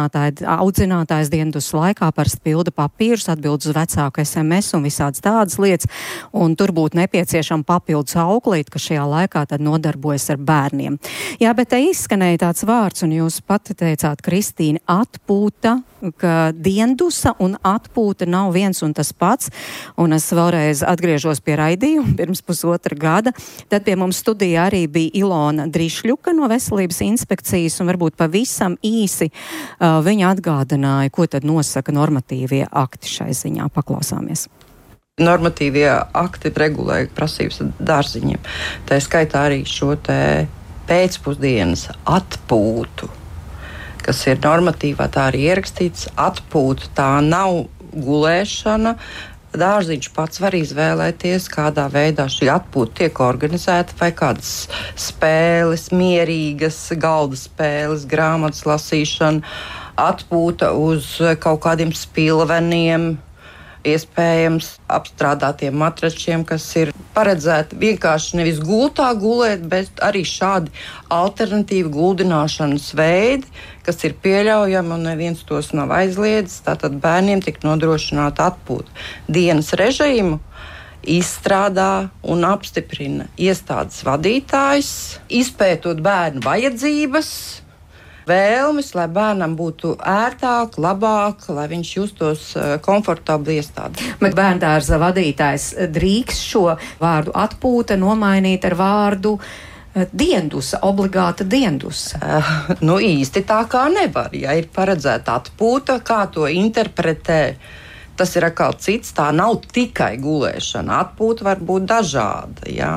audzinātājs diendus laikā parasti pilda papīrus, atbild uz vecāku SMS un visādas tādas lietas, un tur būtu nepieciešama papildus auklīt, ka šajā laikā tad nodarbojas ar bērniem. Jā, bet te izskanēja tāds vārds, un jūs pati teicāt, Kristīne, atpūta, ka diendusa un atpūta nav viens un tas pats, un es vēlreiz atgriežos pie raidījuma pirms pusotra gada. Tad pie mums studijā arī bija Ilona Drišļuka no Veselības inspekcijas, un varbūt pavisam īsi viņa atgādināja, ko tad nosaka normatīvie akti šai ziņā. Paklausāmies. Normatīvie akti regulē prasības dārziņiem. Tā skaitā arī šo te pēcpusdienas atpūtu, kas ir normatīvā, tā arī ierakstīts. Atpūta tā nav gulēšana. Dārziņš pats var izvēlēties, kādā veidā šī atpūta tiek organizēta, vai kādas spēles, mierīgas galda spēles, grāmatas lasīšana, atpūta uz kaut kādiem spilveniem, iespējams apstrādātiem matračiem, kas ir paredzēti vienkārši nevis gultā gulēt, bet arī šādi alternatīvi guldināšanas veidi, kas ir pieļaujami un neviens tos nav aizliedzis. Tātad bērniem tik nodrošināta atpūta. Dienas režīmu izstrādā un apstiprina iestādes vadītājs, izpētot bērnu vajadzības, vēlmes, lai bērnam būtu ērtāk, labāk, lai viņš justos komfortabli iestādē. Bet bērndārza vadītājs drīkst šo vārdu atpūta nomainīt ar vārdu diendusa, obligāta diendusa. Īsti tā kā nevar. Ja ir paredzēta atpūta, kā to interpretē, tas ir atkal cits. Tā nav tikai gulēšana. Atpūta var būt dažāda. Ja?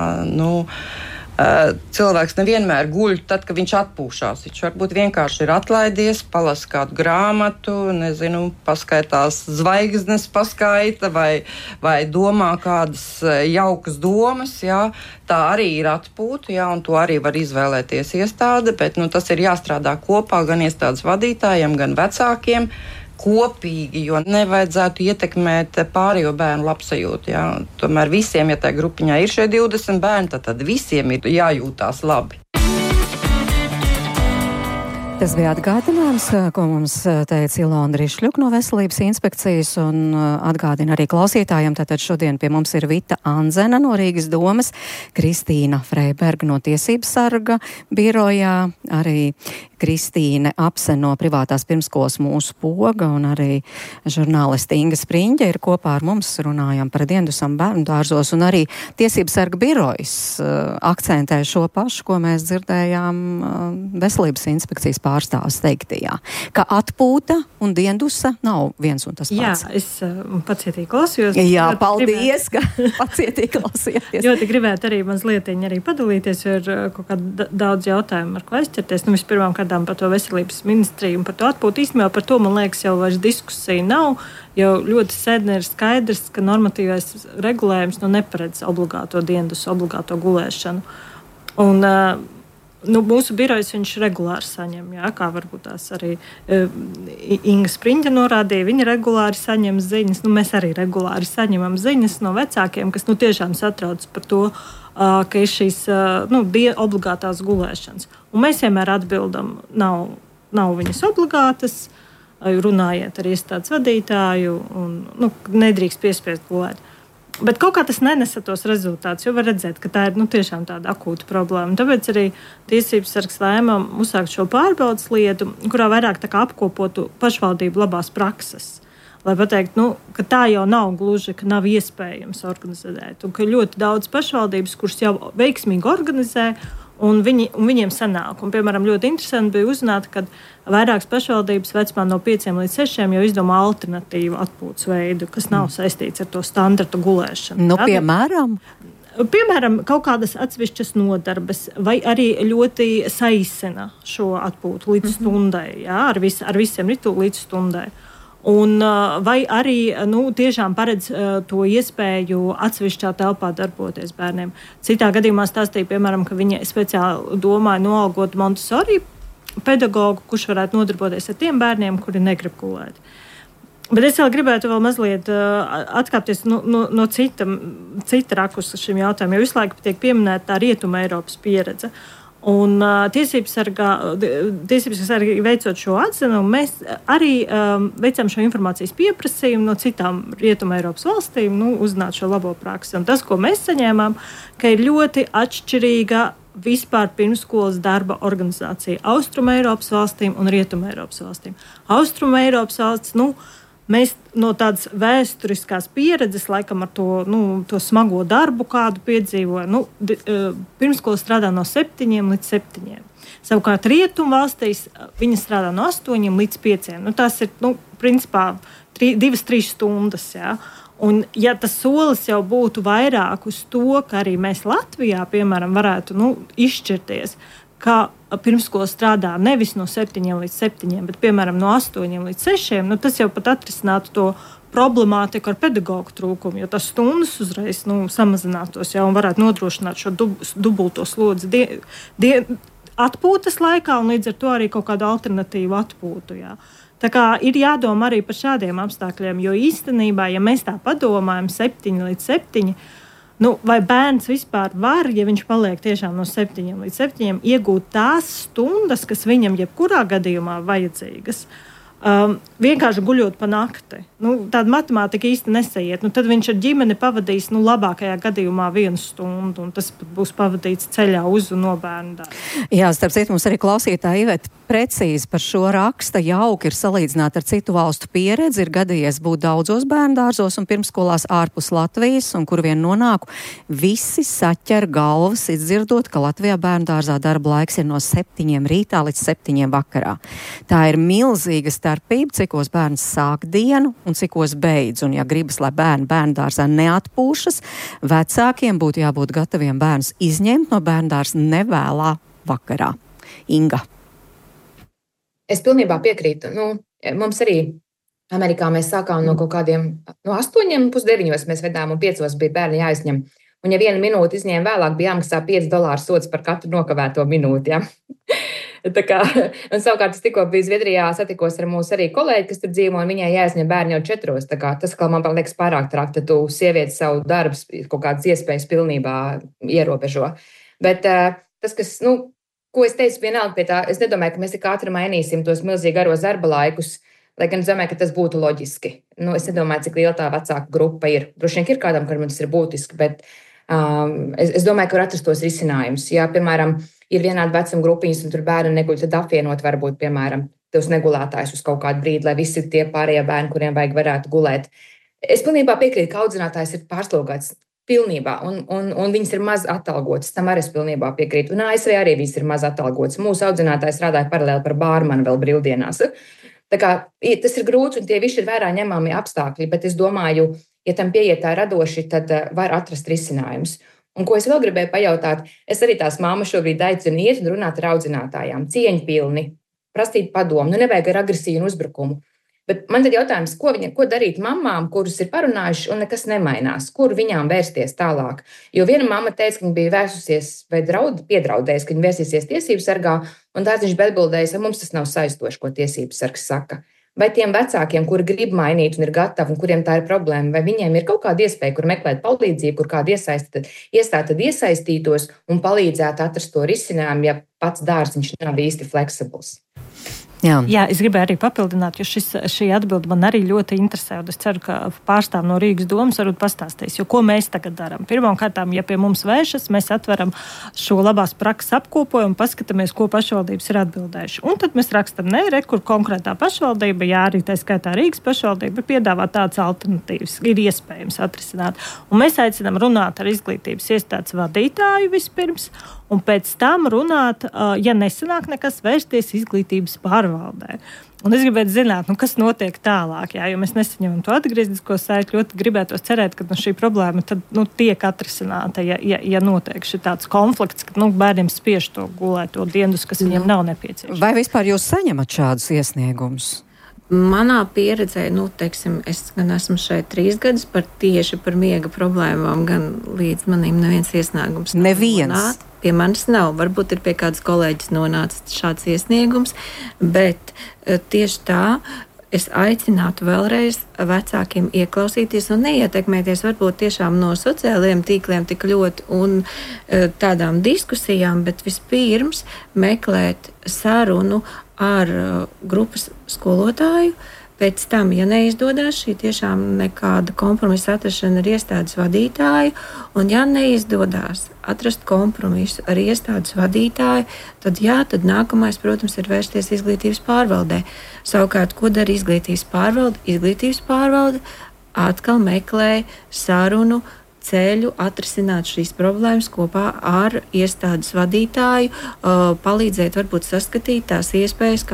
Cilvēks nevienmēr guļ tad, kad viņš atpūšās. Viņš varbūt vienkārši ir atlaidies, palasa kādu grāmatu, paskaitās zvaigznes, paskaita vai domā kādas jaukas domas. Jā. Tā arī ir atpūta, jā, un to arī var izvēlēties iestāde, bet tas ir jāstrādā kopā gan iestādes vadītājiem, gan vecākiem. Kopīgi, jo nevajadzētu ietekmēt pārējo bērnu labsajūtu. Jā. Tomēr visiem, ja tajā grupiņā ir šie 20 bērni, tad visiem ir jājūtās labi. Tas bija atgādinājums, ko mums teica Ilona Drišļuka no Veselības inspekcijas, un atgādina arī klausītājiem. Tātad šodien pie mums ir Vita Anzena no Rīgas domas, Kristīna Freiberga no Tiesības sarga birojā, arī Kristīne Apse no privātās pirmskolas Mūsu poga, un arī žurnāliste Inga Spriņģe ir kopā ar mums, runājam par diendusam bērnu dārzos, un arī Tiesības sarga birojas akcentē šo pašu, ko mēs dzirdējām Veselības inspekcijas pārstāvjiem pārstāvis teiktajā, ka atpūta un diendusa nav viens un tas pats. Jā, es pacietīgi klausījos. Jā, paldies, ka pacietīgi klausījāties. Ļoti gribētu arī mazliet arī padalīties, jo ir kaut kāda daudz jautājumu, ar ko aizķerties. Vispirmām kādām par to veselības ministriju un par to atpūtu. Īstenībā par to, man liekas, jau vairs diskusija nav, jo ļoti sen ir skaidrs, ka normatīvais regulējums neparedz obligāto diendusu, obligāto gulēšanu. Un mūsu birojas viņš regulāri saņem, kā varbūt tās arī Inga Spriņģa norādīja, viņi regulāri saņem ziņas, mēs arī regulāri saņemam ziņas no vecākiem, kas tiešām satrauc par to, ka ir šīs obligātās gulēšanas. Un mēs vienmēr atbildam, nav viņas obligātas, runājiet ar iestādes vadītāju un nedrīkst piespiest gulēt. Bet kaut kā tas nenesa tos rezultātus, jo var redzēt, ka tā ir tiešām tāda akūta problēma. Tāpēc arī tiesības sargs lēma uzsākt šo pārbaudas lietu, kurā vairāk apkopotu pašvaldību labās prakses. Lai pateiktu, ka tā jau nav gluži, ka nav iespējams organizēt. Un ka ļoti daudz pašvaldības, kuras jau veiksmīgi organizē, un viņiem sanāk. Un, piemēram, ļoti interesanti bija uzzināt, ka vairākas pašvaldības vecumā no 5 līdz 6 jau izdomā alternatīvu atpūtas veidu, kas nav saistīts ar to standartu gulēšanu. Piemēram, kaut kādas atsevišķas nodarbes, vai arī ļoti saīsina šo atpūtu līdz stundai, ar visiem ritu līdz stundai. Un, vai arī tiešām paredz to iespēju atsevišķā telpā darboties bērniem. Citā gadījumā stāstīja, piemēram, ka viņi speciāli domāja noalgot Montessori pedagogu, kurš varētu nodarboties ar tiem bērniem, kuri negrib gulēt. Bet es vēl gribētu mazliet atkāpties no cita rakursa šim jautājumam, jo visu laiku tiek pieminēta tā Rietuma Eiropas pieredze. Un tiesības sargi veicot šo atzinumu, mēs arī veicam šo informācijas pieprasījumu no citām Rietuma Eiropas valstīm, uzzināt šo labo praksi. Un tas, ko mēs saņēmām, ka ir ļoti atšķirīga vispār pirmsskolas darba organizācija Austruma Eiropas valstīm un Rietuma Eiropas valstīm. Austruma Eiropas valsts, mēs no tādas vēsturiskās pieredzes, laikam ar to smago darbu, kādu piedzīvoja, pirmskola strādā no 7 līdz 7. Savukārt Rietumu valstīs viņi strādā no 8 līdz 5. Tas ir, principā, 2-3 stundas, jā. Un, ja tas solis jau būtu vairāk uz to, ka arī mēs Latvijā, piemēram, varētu izšķirties, ka pirmskola strādā nevis no 7 līdz 7, bet, piemēram, no 8 līdz 6, tas jau pat atrisinātu to problemātiku ar pedagogu trūkumu, jo tas stundas uzreiz samazinātos, un varētu nodrošināt šo dubulto slodzi atpūtas laikā, un līdz ar to arī kaut kādu alternatīvu atpūtu. Jā. Tā kā ir jādomā arī par šādiem apstākļiem, jo īstenībā, ja mēs tā padomājam 7 līdz 7, vai bērns vispār var, ja viņš paliek tiešām no 7 līdz 7, iegūt tās stundas, kas viņam jebkurā gadījumā vajadzīgas, vienkārši guļot pa nakti. Tāda matemātika īsti nesaiet. Tad viņš ar ģimeni pavadīs labākajā gadījumā 1 stundu, un tas būs pavadīts ceļā uz un no bērnu dārza. Jā, starp citu, mums arī klausītāji Iveta precīzi par šo raksta. Jauki ir salīdzināt ar citu valstu pieredzi. Ir gadījies būt daudzos bērnu dārzos un pirmskolās ārpus Latvijas, un kur vien nonāku, visi saķer galvas, izdzirdot, ka Latvijā bērnu dārzā darba laiks ir no 7 rītā līdz 7 vakarā. Tā ir milzīga starpība, cikos bērns sāk dienu un cikos beidz. Un ja gribas, lai bērnu dārzā neatpūšas, vecākiem būtu jābūt gataviem bērnus izņemt no bērnu dārza nevēlā vakarā. Inga. Es pilnībā piekrītu. Mums arī Amerikā mēs sākām no kaut kādiem 8:30 mēs vedām un 5 bija bērni jāizņem. Un ja 1 minūte izņēma vēlāk, bija jāmaksā $5 sods par katru nokavēto minūti. Ja? Un savukārt es tikko biju Zviedrijā, satikos ar mūsu arī kolēģi, kas tur dzīvo, un viņai jāizņem bērni jau 4. Tas, kā man liekas, pārāk traki, tad tu sievieti savu darbus, kaut kādas iespējas pilnībā ierobežo. Bet tas, kas, ko es teicu vienalga pie tā, es nedomāju, ka mēs tik ātri mainīsim tos milzīgi garos darba laikus, lai gan es domāju, ka tas būtu loģiski. Es nedomāju, cik liela tā vecāku grupa ir. Droši vien ir kādam, kam tas ir būtiski, bet es domāju, ka var atrast tos risinājumus. Ja, piemēram, ir vienāda vecuma grupiņas, un tur bērni neguļ, tad apvienot varbūt, piemēram, tos negulētājus uz kaut kādu brīdi, lai visi tie pārējie bērni, kuriem vajag, varētu gulēt. Es pilnībā piekrītu, ka audzinātājs ir pārslogots. pilnībā, un viņas ir maz atalgotas. Tam arī es pilnībā piekrītu. Un ASV arī viss ir maz atalgotas. Mūsu audzinātājs strādāja paralēli par bārmanu vēl brīvdienās. Tā kā tas ir grūts, un tie visi ir vērā ņemami apstākļi, bet es domāju, ja tam pieiet tā radoši, tad var atrast risinājums. Un ko es vēl gribēju pajautāt, es arī tās māmas šobrīd aicinu iet un runāt ar audzinātājām, cieņpilni, prasīt padomu, nevajag ar agresiju un uzbrukumu. Bet man tad jautājums, ko darīt mamām, kuras ir parunājušas un nekas nemainās, kur viņām vērsties tālāk? Jo viena mamma teica, ka viņa bija vērsusies vai piedraudējusi, ka viņa vērsīsies tiesību sargā, un dārziņš atbildēja, ka mums tas nav saistoši, ko tiesību sargs saka. Vai tiem vecākiem, kuri grib mainīt un ir gatavi un kuriem tā ir problēma, vai viņiem ir kaut kāda iespēja, kur meklēt palīdzību, kur kāda iestāde iesaistītos un palīdzētu atrast to risinājumu, ja pats dārziņš nav īsti fleksibls? Jā, es gribēju arī papildināt, jo šī atbilde man arī ļoti interesē, un es ceru, ka pārstāv no Rīgas domas varbūt pastāstīs, jo ko mēs tagad darām. Pirmkārt, ja pie mums vēršas, mēs atveram šo labās prakses apkopojumu un paskatāmies, ko pašvaldības ir atbildējuši. Un tad mēs rakstam, kur konkrētā pašvaldība, jā, arī tā skaitā Rīgas pašvaldība, piedāvā tādas alternatīvas, ir iespējams atrisināt. Un mēs aicinām runāt ar izglītības iestādes vadītāju vispirms, un pēc tam runāt, ja nesanāk nekas, vērsties izglītības pārvaldē. Un es gribētu zināt, kas notiek tālāk, jo mēs nesaņemam to atgrieznisko saiti. Ļoti gribētos cerēt, ka šī problēma tad, tiek atrisināta, ja notiek tāds konflikts, ka bērniem spiež to gulēto diendus, kas viņiem nav nepieciešams. Vai vispār jūs saņemat šādus iesniegumus? Manā pieredzē, es gan esmu šeit 3 gadus tieši par miega problēmām, gan līdz manim neviens iesniegums nav. Neviens? Pie manis nav. Varbūt ir pie kādas kolēģis nonācis šāds iesniegums, bet tieši tā es aicinātu vēlreiz vecākiem ieklausīties un neietekmēties varbūt tiešām no sociālajiem tīkliem tik ļoti un tādām diskusijām, bet vispirms meklēt sarunu ar grupas skolotāju. Pēc tam, ja neizdodas šī tiešām nekāda kompromisa atrašana ar iestādes vadītāju, un ja neizdodas atrast kompromisu ar iestādes vadītāju, tad nākamais, protams, ir vērsties izglītības pārvaldē. Savukārt, ko dara izglītības pārvalde? Izglītības pārvalde atkal meklē sarunu ceļu atrisināt šīs problēmas kopā ar iestādes vadītāju, palīdzēt varbūt saskatīt tās iespējas,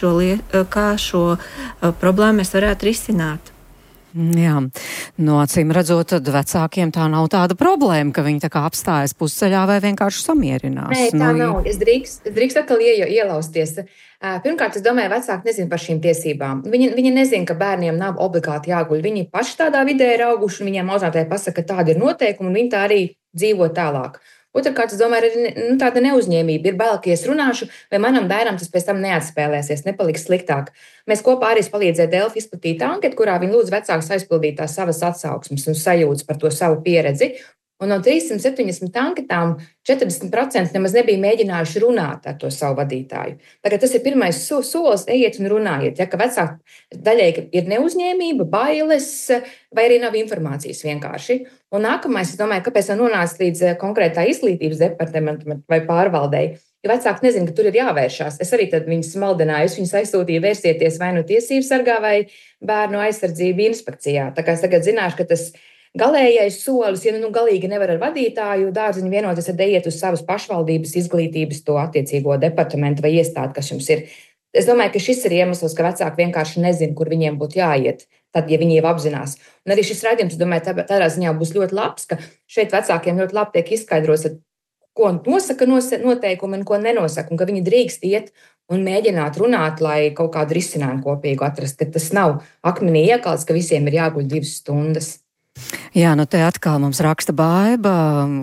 kā šo problēmu mēs varētu risināt. Jā, acīm redzot, tad vecākiem tā nav tāda problēma, ka viņi tā kā apstājas pusceļā vai vienkārši samierinās. Nē, tā nav. Es drīkst atkal ielausties. Pirmkārt, es domāju, vecāki nezina par šīm tiesībām. Viņi nezina, ka bērniem nav obligāti jāguļ. Viņi paši tādā vidē ir auguši, un viņiem audzinātāji pasaka, ka tādi ir noteikumi, un viņi tā arī dzīvo tālāk. Otrkārt, es domāju, ir tāda neuzņēmība. Ir bail, ka es runāšu, vai manam bērnam tas pēc tam neatspēlēsies, nepaliks sliktāk. Mēs kopā arī palīdzējām Delfi izplatīt anketu, kurā viņi lūdz vecākus aizpildīt tās savas atsauksmes un sajūtas par to savu pieredzi. Un no 370 anketām 40% nemaz nebija mēģinājuši runāt ar to savu vadītāju. Tagad tas ir pirmais solis, ejiet un runājiet. Ja, ka vecāki daļai ir neuzņēmība, bailes, vai arī nav informācijas vienkārši. Un nākamais, es domāju, kāpēc nonāca līdz konkrētā izglītības departamentam vai pārvaldei. Ja vecāki nezina, ka tur ir jāvēršās, es arī tad viņus maldināju, viņus aizsūtīju vērsieties vai nu tiesību sargā vai bērnu aizsardzību inspekcijā. Tā kā es tagad zināšu, ka tas galīgais solis, ja galīgi nevar ar vadītāju dārziņu vienoties, tad ejiet uz savas pašvaldības izglītības to attiecīgo departamentu vai iestādi, kas jums ir. Es domāju, ka šis ir iemesls, ka vecāki vienkārši nezina, kur viņiem būtu jāiet, tad, ja viņi jau apzinās. Un arī šis raidījums, es domāju, tādā ziņā būs ļoti labs, ka šeit vecākiem ļoti labi tiek izskaidrots, ko nosaka noteikumi un ko nenosaka, un ka viņi drīkst iet un mēģināt runāt, lai kaut kādu risinājumu kopīgu atrast, ka tas nav akmenī iekalts, ka visiem ir jāguļ 2 stundas. Jā, te atkal mums raksta Baiba,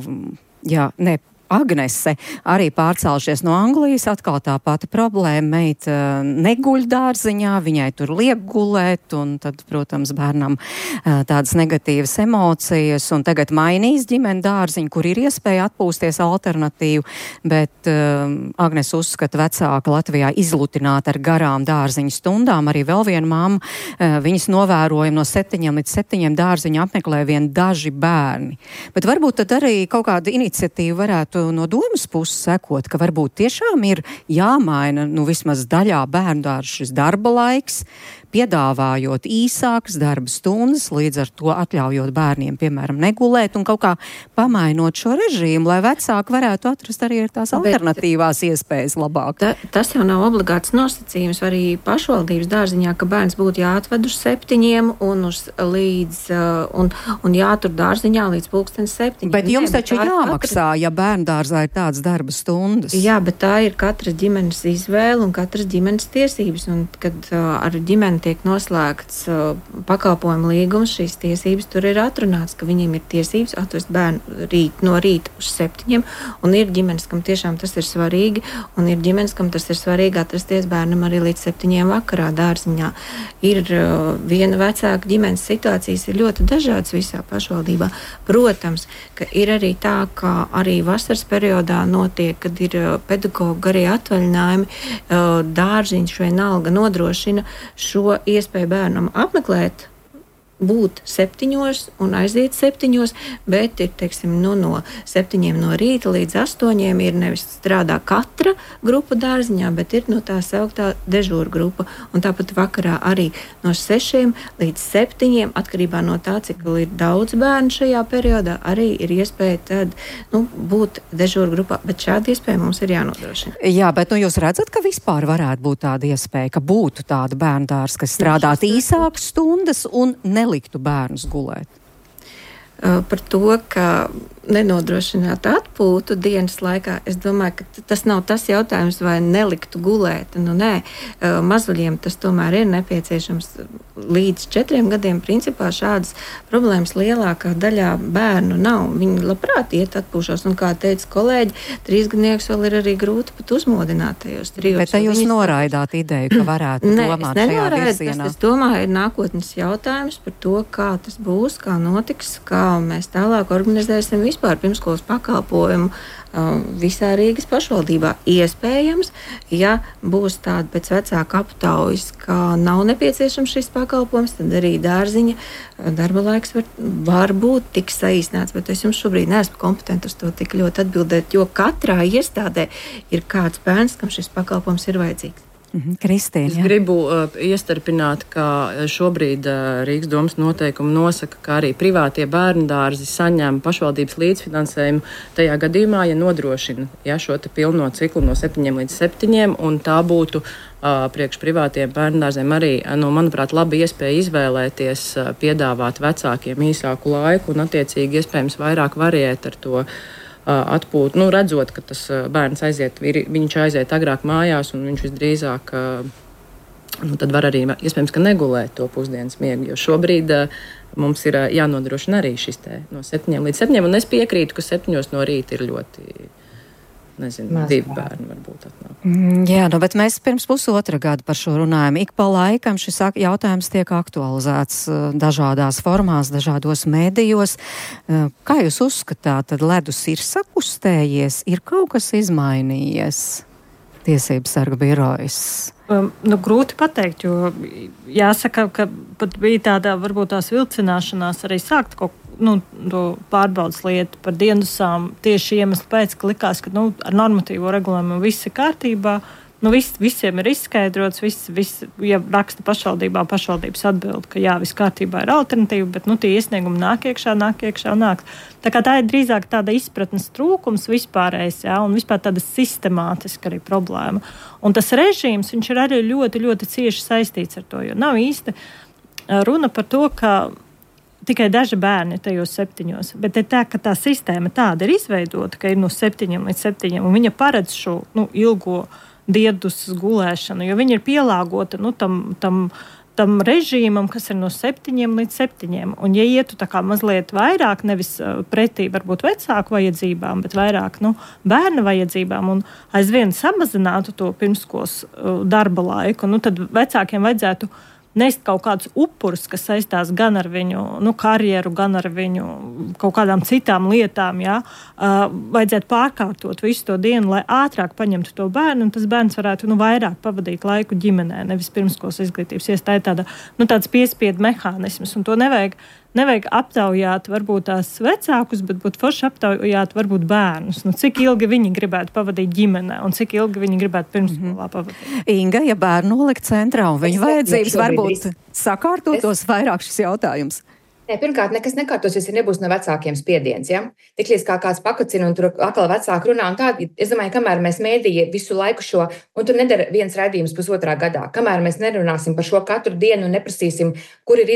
Agnese arī pārcēlušies no Anglijas, atkal tā pati problēma, meita neguļ dārziņā, viņai tur liek gulēt, un tad, protams, bērnam tādas negatīvas emocijas, un tagad mainīs ģimeni dārziņu, kur ir iespēja atpūsties alternatīvu, bet Agnes uzskata vecāka Latvijā izlutināt ar garām dārziņu stundām, arī vēl viena mamma, viņas novērojumi no 7 līdz 7 dārziņu apmeklē vien daži bērni. Bet varbūt tad arī kaut kāda iniciatīva varētu no domas puses sekot, ka varbūt tiešām ir jāmaina, vismaz daļā bērnu dārza šis darba laiks, piedāvājot īsākas darba stundas, līdz ar to atļaujot bērniem, piemēram, negulēt un kaut kā pamainot šo režīmu, lai vecāki varētu atrast arī tās alternatīvās iespējas labāk. Tas jau nav obligāts nosacījums arī pašvaldības dārziņā, ka bērns būtu jāatved uz 7 un jātur dārziņā līdz 7:00. Bet jums taču jāmaksā, ja bērndārzā ir tāds darba stundas. Jā, bet tā ir katras ģimenes izvēle un katras ģimenes tiesības. Un, kad ar ģimeni tiek noslēgts pakalpojumu līgums, šīs tiesības tur ir atrunāts, ka viņiem ir tiesības atvest bērnu no rīta uz 7:00, un ir ģimenes, kam tiešām tas ir svarīgi, un ir ģimenes, kam tas ir svarīgi atrasties bērnam arī līdz 7:00 vakarā dārziņā. Ir viena vecāka ģimenes situācijas ir ļoti dažādas visā pašvaldībā. Protams, ka ir arī tā, ka arī vasaras periodā notiek, kad ir pedagoģi garie atvaļinājumi, dārziņš vienalga nodrošina šo iespēju bērnam apmeklēt, būt 7:00 un aiziet 7:00, bet ir, teiksim, no 7:00 no rīta līdz 8:00 ir nevis strādā katra grupa dārziņā, bet ir no tā sauktā dežūra grupa. Un tāpat vakarā arī no 6:00 līdz 7:00, atkarībā no tā, cik ir daudz bērnu šajā periodā, arī ir iespēja tad, būt dežūra grupā, bet šāda iespēja mums ir jānodrošina. Jā, bet jūs redzat, ka vispār varētu būt tāda iespēja, ka būtu tāda bērndārs, kas strādātu īsākas stundas un liktu bērnus gulēt? Par to, ka nenodrošināt atpūtu dienas laikā, es domāju, ka tas nav tas jautājums, vai neliktu gulēt. Nē, mazuļiem tas tomēr ir nepieciešams līdz 4 gadiem. Principā šādas problēmas lielākā daļā bērnu nav. Viņi labprāt iet atpūšos, un kā teica kolēģi, 3-gadnieks vēl ir arī grūti pat uzmodināt tajos 3. Bet jūs noraidāt ideju, ka varētu domāt šajā virzienā? Es domāju, ir nākotnes jautājums par to, kā tas būs, kā notiks, kā mēs tālāk organizēsim vispār pirmskolas pakalpojumu visā Rīgas pašvaldībā. Iespējams, ja būs tāda pēc vecāka aptaujas, ka nav nepieciešams šis pakalpojums, tad arī dārziņa darba laiks varbūt tiks saīsināts, bet es jums šobrīd neesmu kompetenti uz to tik ļoti atbildēt, jo katrā iestādē ir kāds bērns, kam šis pakalpojums ir vajadzīgs. Kristīna, es gribu iestarpināt, ka šobrīd Rīgas domas noteikumi nosaka, ka arī privātie bērndārzi saņem pašvaldības līdzfinansējumu tajā gadījumā, ja nodrošina šo pilno ciklu no 7 līdz 7, un tā būtu priekš privātiem bērndārziem arī, manuprāt, laba iespēja izvēlēties, piedāvāt vecākiem īsāku laiku un attiecīgi iespējams vairāk variēt ar to atpūt, redzot, ka tas bērns viņš aiziet agrāk mājās, un viņš visdrīzāk tad var arī, iespējams, ka negulēt to pusdienas miegu, jo šobrīd mums ir jānodrošina arī šis no 7 līdz 7, un es piekrītu, ka 7 no rīta ir ļoti, 2 bērni varbūt atnāk. Jā, bet mēs pirms 1,5 gada par šo runājam. Ik pa laikam šis jautājums tiek aktualizēts dažādās formās, dažādos mēdījos. Kā jūs uzskatāt, tad ledus ir sakustējies, ir kaut kas izmainījies? Tiesības sarga birojas. Grūti pateikt, jo jāsaka, ka pat bija tāda varbūt tās vilcināšanās arī sākt kaut pārbaudas lietu par diendusām tieši iemeslu pēc, ka likās, ka ar normatīvo regulējumu viss ir kārtībā. Visiem ir izskaidrots, ja raksta pašvaldībā, pašvaldības atbild, ka jā, viss kārtībā ir alternatīva, bet tie iesniegumi nāk iekšā. Tā kā tā ir drīzāk tāda izpratnes trūkums vispārējais, un vispār tāda sistemātiska arī problēma. Un tas režīms, viņš ir arī ļoti, ļoti cieši saistīts ar to, jo nav īsti runa par to, ka tikai daži bērni tajos 7, bet ir tā, ka tā sistēma tāda ir izveidota, ka ir no 7 līdz 7, un viņa paredz šo ilgo diendusas gulēšanu, jo viņa ir pielāgota tam režīmam, kas ir no 7 līdz 7. Un ja ietu tā kā mazliet vairāk, nevis pretī varbūt vecāku vajadzībām, bet vairāk bērna vajadzībām un aizvien samazinātu to pirmskolas darba laiku, tad vecākiem vajadzētu nest kaut kādus upurus, kas saistās gan ar viņu karjeru, gan ar viņu kaut kādām citām lietām. Vajadzētu pārkārtot visu to dienu, lai ātrāk paņemtu to bērnu, un tas bērns varētu vairāk pavadīt laiku ģimenē, nevis pirmskolas izglītības iestāde. Tā ir tāds piespiedu mehānisms, un to nevajag nevajag aptaujāt varbūt tās vecākus, bet būtu forši aptaujāt varbūt bērnus. Nu, cik ilgi viņi gribētu pavadīt ģimenē un cik ilgi viņi gribētu pirmsskolā pavadīt. Inga, ja bērnu nolikt centrā un viņu vajadzības varbūt sakārtotos vairāk šis jautājums. Pirmkārt, nekas nekārtosies, ja nebūs no vecākiem spiediens. Ja? Tiklīdz kā kāds pakacina un tur atkal vecāki runā un tā, es domāju, kamēr mēs mēdīja visu laiku šo, un tur nedara viens raidījums pusotrā gadā, kamēr mēs nerunāsim par šo katru dienu un neprasīsim, kur ir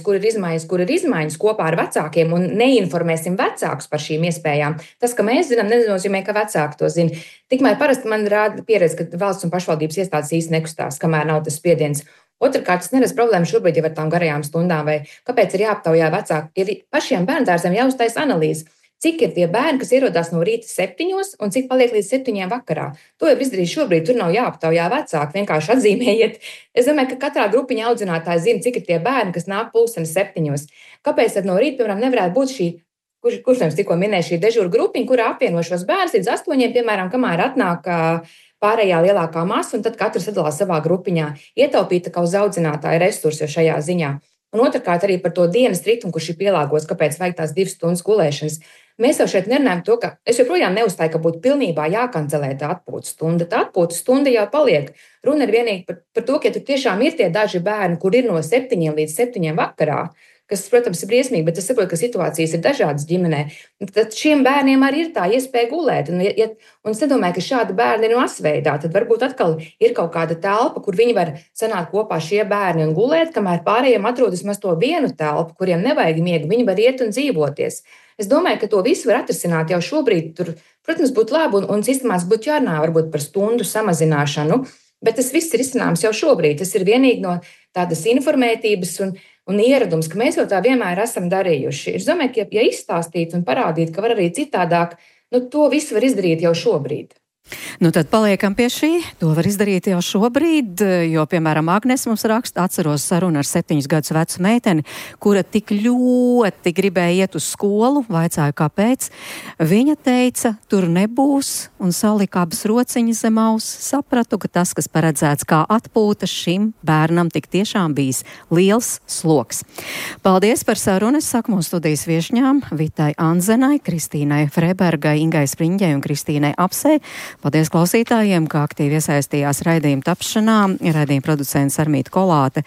izmaiņas kopā ar vecākiem un neinformēsim vecākus par šīm iespējām. Tas, ka mēs zinām, nenozīmē, ka vecāki to zina. Tikmēr parasti man rāda pieredze, ka valsts un pašvaldības iestādes īsti nekustās, kamēr nav tas spiediens. Otrkārt, es neredzu problēmu šobrīd jau ar tām garajām stundām, vai kāpēc ir jāaptaujā vecāki. Ir pašiem bērndārziem jāuztais analīze, cik ir tie bērni, kas ierodās no rīta 7 un cik paliek līdz 7 vakarā. To jau izdarīt šobrīd, tur nav jāaptaujā vecāki, vienkārši atzīmējiet. Es domāju, ka katrā grupiņa audzinātāja zina, cik ir tie bērni, kas nāk 7:30. Kāpēc tad no rīta, piemēram, nevarētu būt šī, kurš mums tikko minēja, šī dežūra grupiņa, kurā apvieno šos bērnus līdz 8, piemēram, kamēr atnāk pārējā lielākā masa, un tad katrs sadalās savā grupiņā. Ietaupīta kā uz audzinātāja resursi šajā ziņā. Un otrkārt arī par to dienas ritmu, kurš ir pielāgots, kāpēc vajag tās 2 stundas gulēšanas. Mēs jau šeit nerunājam to, ka es joprojām neuzstāju, ka būtu pilnībā jākancelē tā atpūtas stunda. Tā atpūtas stunda jau paliek. Runa ir vienīgi par to, ka tur tiešām ir tie daži bērni, kur ir no 7 līdz 7 vakarā, kas, protams, ir briesmīgi, bet es saprotu, ka situācijas ir dažādas ģimenē. Tad šiem bērniem arī ir tā iespēja gulēt. Un es nedomāju, ka šādi bērni ir masveidā. Tad varbūt atkal ir kaut kāda telpa, kur viņi var sanākt kopā šie bērni un gulēt, kamēr pārējiem atrodas maz to vienu telpu, kuriem nevajag miegu. Viņi var iet un dzīvoties. Es domāju, ka to visu var atrisināt jau šobrīd. Tur, protams, būtu labi un sistemātiski būtu jārunā varbūt par stundu samazināšanu, bet tas viss ir izcināms jau šobrīd. Tas ir vienīgi no tādas informētības un ieradums, ka mēs jau tā vienmēr esam darījuši. Es domāju, ka ja izstāstīt un parādīt, ka var arī citādāk, to visu var izdarīt jau šobrīd. Nu tad paliekam pie šī. To var izdarīt jau šobrīd, jo, piemēram, Agnes mums raksta, atceros sarunu ar 7 gadus vecu meiteni, kura tik ļoti gribēja iet uz skolu, vaicāju, kāpēc. Viņa teica, tur nebūs, un salika abas rociņas zem auss. Sapratu, ka tas, kas paredzēts kā atpūta, šim bērnam tik tiešām bijis liels sloks. Paldies par sarunu. Es saku mūsu studijas viešņām Vitai Anzenai, Kristīnai Frebergai, Ingai Spriņģei un Kristīnai Apsei. Paldies klausītājiem, kā aktīvi iesaistījās raidījuma tapšanā. Raidījuma producents Armīta Kolāte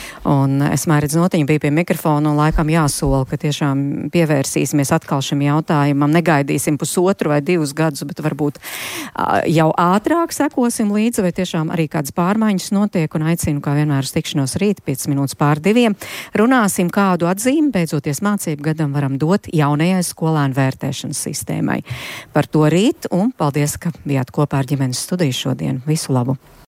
un es Mairidz Notiņa biju pie mikrofona un laikam jāsola, ka tiešām pievērsīsimies atkal šim jautājumam. Negaidīsim 1,5 vai 2 gadus, bet varbūt jau ātrāk sekosim līdzi, vai tiešām arī kādas pārmaiņas notiek un aicinu, kā vienmēr, uz tikšanos rīt 5 minūtes pār 2. Runāsim, kādu atzīmi beidzoties mācību gadam varam dot jaunajai skolēnu vērtēšanas sistēmai. Par to rīt un paldies, ka bijāt kopā ar ģimenes studiju šodien. Visu labu!